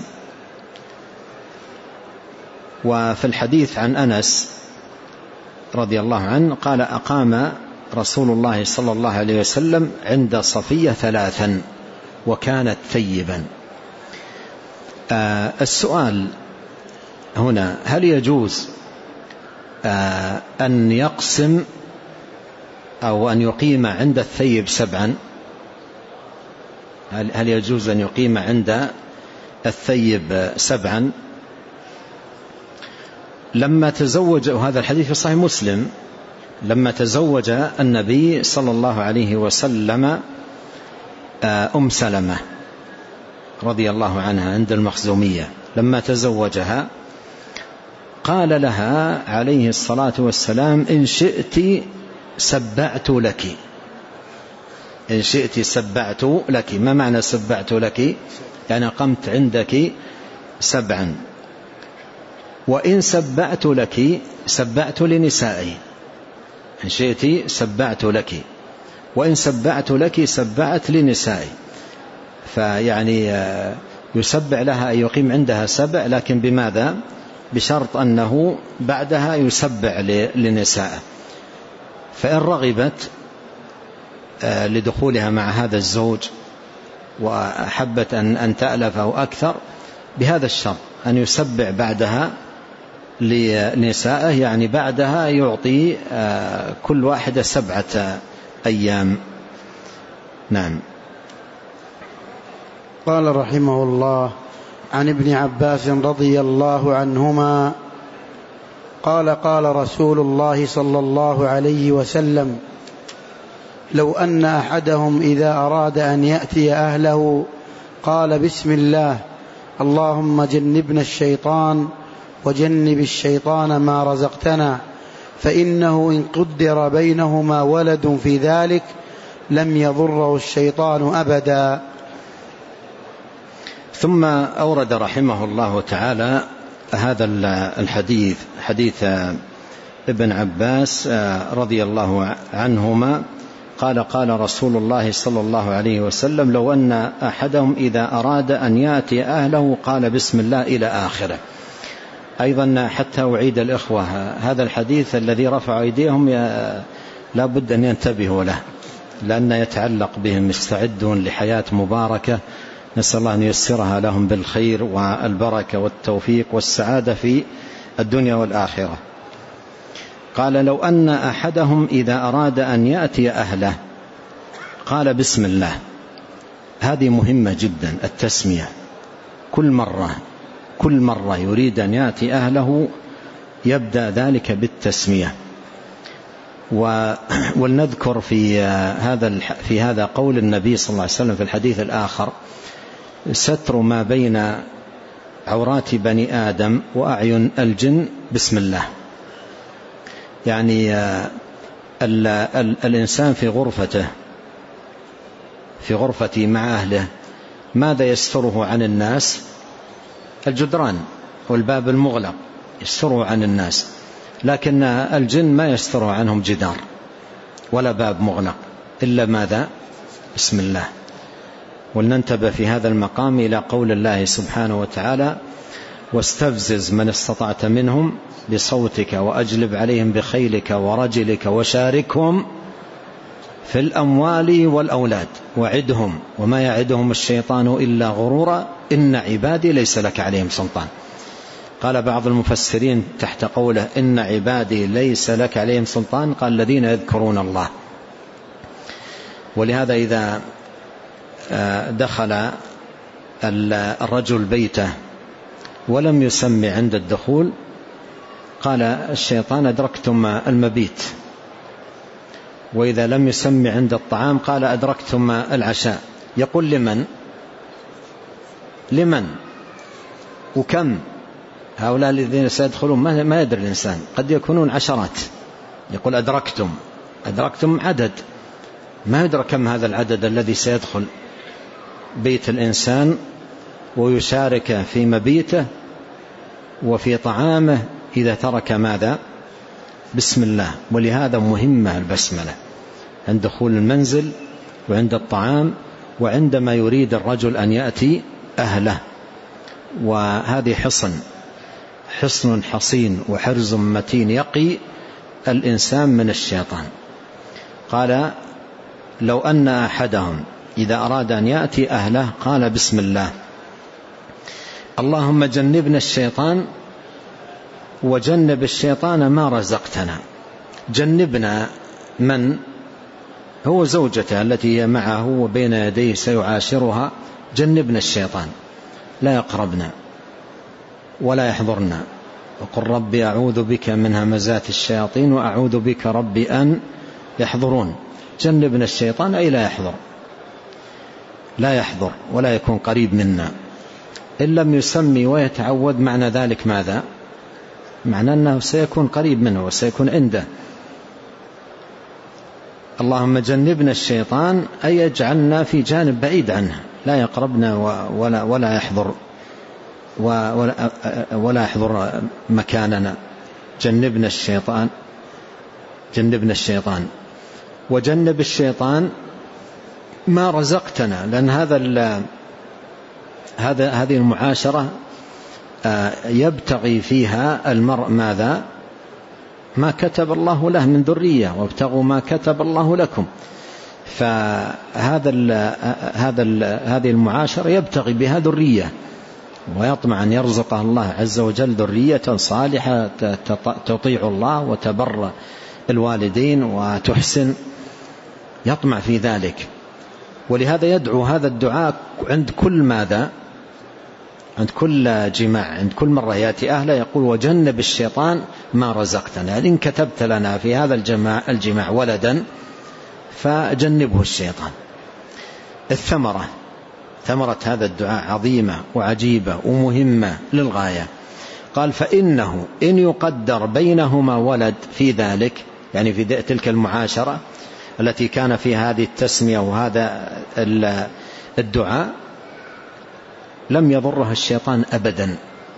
وفي الحديث عن أنس رضي الله عنه قال أقام رسول الله صلى الله عليه وسلم عند صفية ثلاثا وكانت ثيبا. آه السؤال هنا: هل يجوز آه أن يقسم أو أن يقيم عند الثيب سبعا؟ هل, هل يجوز أن يقيم عند الثيب سبعا؟ لما تزوج، وهذا الحديث في صحيح مسلم، لما تزوج النبي صلى الله عليه وسلم أم سلمة رضي الله عنها عند المخزومية، لما تزوجها قال لها عليه الصلاة والسلام: إن شئت سبعت لك، إن شئت سبعت لك. ما معنى سبعت لك؟ يعني قمت عندك سبعا. وإن سبعت لك سبعت لنسائي، إن شئت سبعت لك، وإن سبعت لك سبعت لنسائي. فيعني يسبع لها أن يقيم عندها سبع، لكن بماذا؟ بشرط أنه بعدها يسبع لنسائه. فإن رغبت لدخولها مع هذا الزوج وأحبت أن تألفه أكثر، بهذا الشرط أن يسبع بعدها لنسائه، يعني بعدها يعطي كل واحدة سبعة أيام. نعم. قال رحمه الله: عن ابن عباس رضي الله عنهما قال: قال رسول الله صلى الله عليه وسلم: لو أن أحدهم إذا أراد أن يأتي أهله قال: بسم الله، اللهم جنبنا الشيطان وجنب الشيطان ما رزقتنا، فإنه إن قدر بينهما ولد في ذلك لم يضره الشيطان أبدا. ثم أورد رحمه الله تعالى هذا الحديث، حديث ابن عباس رضي الله عنهما قال: قال رسول الله صلى الله عليه وسلم: لو أن أحدهم إذا أراد أن يأتي أهله قال: بسم الله، إلى آخره. أيضا حتى أعيد الإخوة، هذا الحديث الذي رفع أيديهم لا بد أن ينتبهوا له، لأن يتعلق بهم، يستعدون لحياة مباركة، نسأل الله أن ييسرها لهم بالخير والبركة والتوفيق والسعادة في الدنيا والآخرة. قال: لو أن أحدهم إذا أراد أن يأتي أهله قال: بسم الله. هذه مهمة جدا، التسمية. كل مرة كل مرة يريد أن يأتي أهله يبدأ ذلك بالتسمية. ولنذكر في هذا في هذا قول النبي صلى الله عليه وسلم في الحديث الآخر: ستر ما بين عورات بني آدم وأعين الجن بسم الله. يعني ال ال الإنسان في غرفته في غرفتي مع أهله ماذا يستره عن الناس؟ الجدران والباب المغلق يستره عن الناس، لكن الجن ما يستره عنهم جدار ولا باب مغلق إلا ماذا؟ بسم الله. ولننتبه في هذا المقام إلى قول الله سبحانه وتعالى: واستفزز من استطعت منهم بصوتك وأجلب عليهم بخيلك ورجلك وشاركهم في الأموال والأولاد وعدهم وما يعدهم الشيطان إلا غرورا إن عبادي ليس لك عليهم سلطان. قال بعض المفسرين تحت قوله إن عبادي ليس لك عليهم سلطان قال الذين يذكرون الله. ولهذا إذا دخل الرجل بيته ولم يسمي عند الدخول قال الشيطان أدركتم المبيت، وإذا لم يسمي عند الطعام قال أدركتم العشاء. يقول لمن لمن وكم هؤلاء الذين سيدخلون ما يدري الإنسان، قد يكونون عشرات. يقول أدركتم أدركتم عدد، ما يدرك كم هذا العدد الذي سيدخل بيت الإنسان ويشارك في مبيته وفي طعامه إذا ترك ماذا؟ بسم الله. ولهذا مهمة البسملة عند دخول المنزل وعند الطعام وعندما يريد الرجل أن يأتي أهله. وهذه حصن حصن حصين وحرز متين يقي الإنسان من الشيطان. قال لو أن أحدهم إذا أراد أن يأتي أهله قال بسم الله اللهم جنبنا الشيطان وجنب الشيطان ما رزقتنا. جنبنا من هو زوجته التي هي معه وبين يديه سيعاشرها، جنبنا الشيطان لا يقربنا ولا يحضرنا. وقل ربي أعوذ بك من همزات الشياطين وأعوذ بك ربي أن يحضرون. جنبنا الشيطان أي لا يحضر لا يحضر ولا يكون قريب منا. إن لم يسمي ويتعود معنى ذلك ماذا؟ معنى أنه سيكون قريب منه وسيكون عنده. اللهم جنبنا الشيطان أي يجعلنا في جانب بعيد عنه لا يقربنا ولا, ولا يحضر ولا, ولا يحضر مكاننا. جنبنا الشيطان جنبنا الشيطان وجنب الشيطان ما رزقتنا، لأن هذا هذا هذه المعاشرة يبتغي فيها المرء ماذا؟ ما كتب الله له من ذرية وابتغوا ما كتب الله لكم. فهذا ال هذا ال هذه المعاشرة يبتغي بها ذرية ويطمع أن يرزقه الله عز وجل ذرية صالحة تطيع الله وتبر الوالدين وتحسن، يطمع في ذلك. ولهذا يدعو هذا الدعاء عند كل ماذا؟ عند كل جماع، عند كل مرة يأتي أهله يقول وجنب الشيطان ما رزقتنا. إن كتبت لنا في هذا الجماع, الجماع ولدا فجنبه الشيطان. الثمرة ثمرة هذا الدعاء عظيمة وعجيبة ومهمة للغاية. قال فإنه إن يقدر بينهما ولد في ذلك، يعني في تلك المعاشرة التي كان فيها هذه التسمية وهذا الدعاء، لم يضره الشيطان أبدا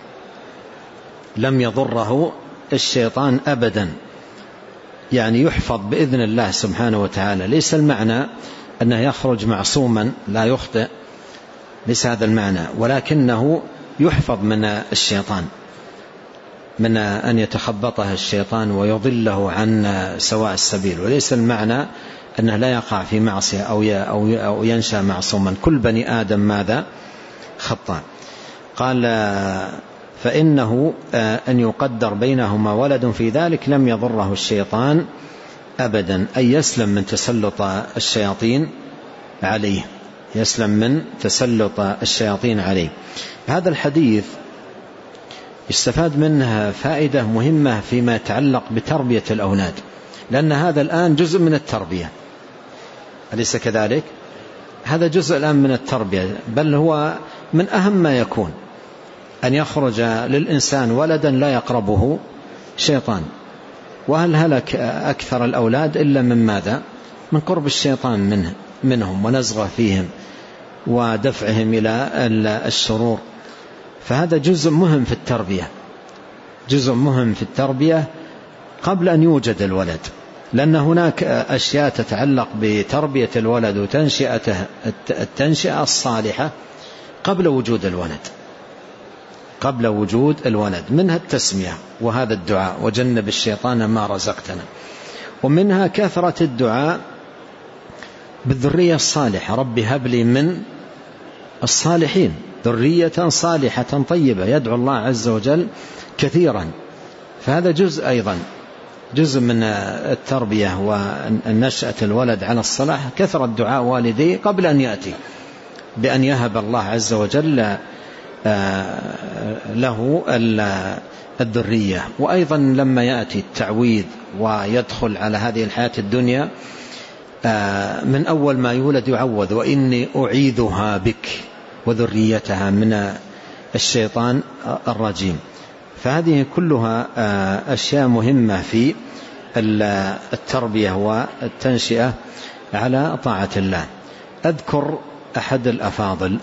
لم يضره الشيطان أبدا يعني يحفظ بإذن الله سبحانه وتعالى. ليس المعنى أنه يخرج معصوما لا يخطئ، ليس هذا المعنى، ولكنه يحفظ من الشيطان، من أن يتخبطه الشيطان ويضله عن سواء السبيل. وليس المعنى أنه لا يقع في معصية أو ينشأ معصوما. كل بني آدم ماذا؟ خطأ. قال فإنه أن يقدر بينهما ولد في ذلك لم يضره الشيطان أبدا، أي يسلم من تسلط الشياطين عليه يسلم من تسلط الشياطين عليه. هذا الحديث يستفاد منها فائدة مهمة فيما يتعلق بتربية الأولاد، لأن هذا الآن جزء من التربية، أليس كذلك؟ هذا جزء الآن من التربية، بل هو من أهم ما يكون أن يخرج للإنسان ولدا لا يقربه شيطان. وهل هلك أكثر الأولاد إلا من ماذا؟ من قرب الشيطان منه منهم ونزغه فيهم ودفعهم إلى الشرور. فهذا جزء مهم في التربية، جزء مهم في التربية قبل أن يوجد الولد، لأن هناك أشياء تتعلق بتربية الولد وتنشئته التنشئة الصالحة قبل وجود الولد، قبل وجود الولد، منها التسمية وهذا الدعاء وجنب الشيطان ما رزقتنا، ومنها كثرة الدعاء بالذرية الصالحة، رب هب لي من الصالحين ذرية صالحة طيبة، يدعو الله عز وجل كثيرا. فهذا جزء أيضا جزء من التربية والنشأة الولد على الصلاح، كثرة الدعاء والديه قبل أن يأتي، بأن يهب الله عز وجل له الذرية. وأيضا لما يأتي التعويذ ويدخل على هذه الحياة الدنيا من أول ما يولد يعوذ وإني أعيذها بك وذريتها من الشيطان الرجيم. فهذه كلها أشياء مهمة في التربية والتنشئة على طاعة الله. أذكر أحد الأفاضل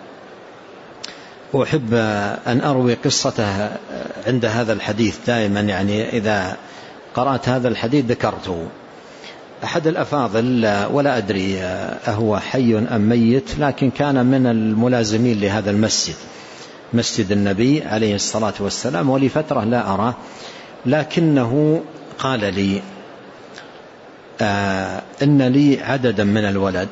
وأحب أن أروي قصته عند هذا الحديث دائما، يعني إذا قرأت هذا الحديث ذكرته. أحد الأفاضل ولا أدري أهو حي أم ميت، لكن كان من الملازمين لهذا المسجد، مسجد النبي عليه الصلاة والسلام، ولفترة لا أراه، لكنه قال لي آه إن لي عددا من الولد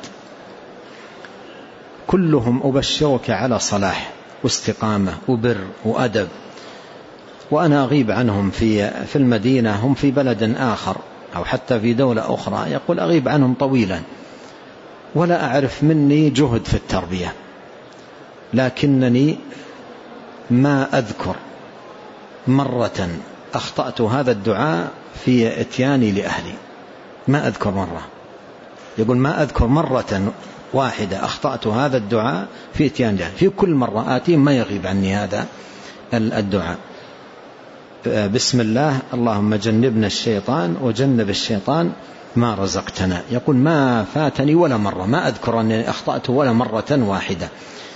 كلهم أبشرك على صلاح واستقامة وبر وأدب، وأنا أغيب عنهم في في المدينة، هم في بلد آخر أو حتى في دولة أخرى، يقول أغيب عنهم طويلا ولا أعرف مني جهد في التربية، لكنني ما أذكر مرة أخطأت هذا الدعاء في إتياني لأهلي، ما أذكر مرة، يقول ما أذكر مرة واحدة أخطأت هذا الدعاء في إتياني لأهلي، في كل مرة آتي ما يغيب عني هذا الدعاء، بسم الله اللهم جنبنا الشيطان وجنب الشيطان ما رزقتنا. يقول ما فاتني ولا مرة، ما أذكر أني أخطأت ولا مرة واحدة.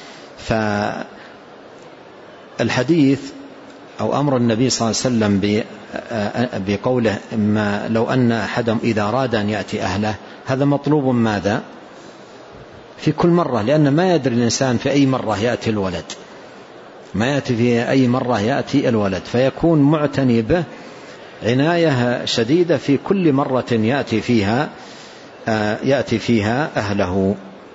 فالحديث أو أمر النبي صلى الله عليه وسلم بقوله ما لو أن أحدهم إذا أراد أن يأتي أهله، هذا مطلوب ماذا؟ في كل مرة، لأن ما يدري الإنسان في أي مرة يأتي الولد، ما يأتي في أي مرة يأتي الولد، فيكون معتني به عناية شديدة في كل مرة يأتي فيها يأتي فيها أهله.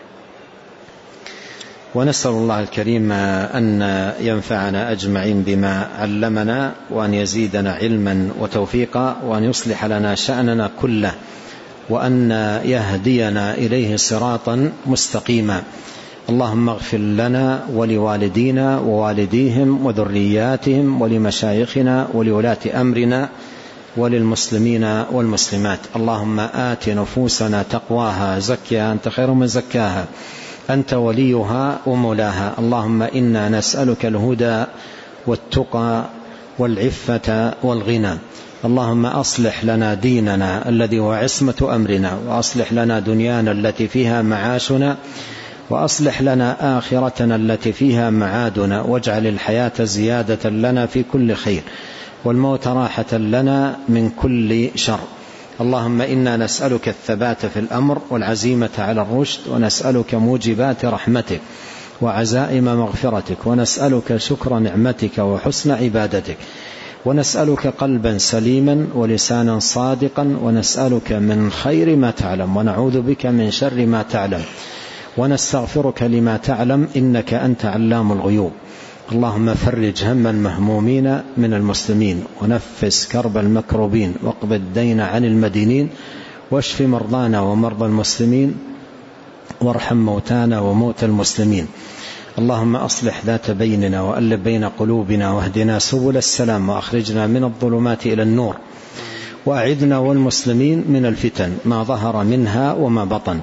ونسأل الله الكريم أن ينفعنا أجمعين بما علمنا، وأن يزيدنا علما وتوفيقا، وأن يصلح لنا شأننا كله، وأن يهدينا إليه صراطا مستقيما. اللهم اغفر لنا ولوالدينا ووالديهم وذرياتهم ولمشايخنا ولولاة أمرنا وللمسلمين والمسلمات. اللهم آت نفوسنا تقواها زكها أنت خير من زكاها أنت وليها ومولاها. اللهم إنا نسألك الهدى والتقى والعفة والغنى. اللهم أصلح لنا ديننا الذي هو عصمة أمرنا، وأصلح لنا دنيانا التي فيها معاشنا، وأصلح لنا آخرتنا التي فيها معادنا، واجعل الحياة زيادة لنا في كل خير، والموت راحة لنا من كل شر. اللهم إنا نسألك الثبات في الأمر والعزيمة على الرشد، ونسألك موجبات رحمتك وعزائم مغفرتك، ونسألك شكر نعمتك وحسن عبادتك، ونسألك قلبا سليما ولسانا صادقا، ونسألك من خير ما تعلم، ونعوذ بك من شر ما تعلم، ونستغفرك لما تعلم إنك أنت علام الغيوب. اللهم فرج هم المهمومين من المسلمين، ونفس كرب المكروبين، واقض الدين عن المدينين، واشف مرضانا ومرضى المسلمين، وارحم موتانا وموتى المسلمين. اللهم أصلح ذات بيننا وألف بين قلوبنا، واهدنا سبل السلام، وأخرجنا من الظلمات إلى النور، وأعذنا والمسلمين من الفتن ما ظهر منها وما بطن.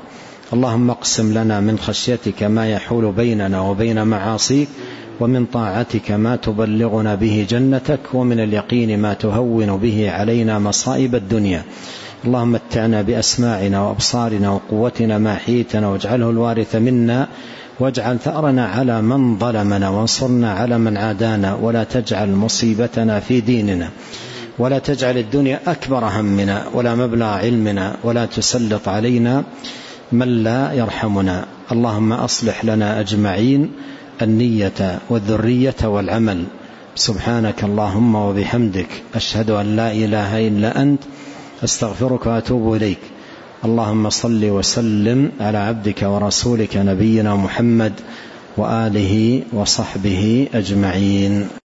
اللهم اقسم لنا من خشيتك ما يحول بيننا وبين معاصيك، ومن طاعتك ما تبلغنا به جنتك، ومن اليقين ما تهون به علينا مصائب الدنيا. اللهم متعنا بأسماعنا وأبصارنا وقوتنا ما أحييتنا، واجعله الوارث منا، واجعل ثأرنا على من ظلمنا، وانصرنا على من عادانا، ولا تجعل مصيبتنا في ديننا، ولا تجعل الدنيا أكبر همنا ولا مبلغ علمنا، ولا تسلط علينا من لا يرحمنا. اللهم أصلح لنا أجمعين النية والذرية والعمل. سبحانك اللهم وبحمدك، أشهد أن لا إله إلا أنت، أستغفرك وأتوب إليك. اللهم صل وسلم على عبدك ورسولك نبينا محمد وآله وصحبه أجمعين.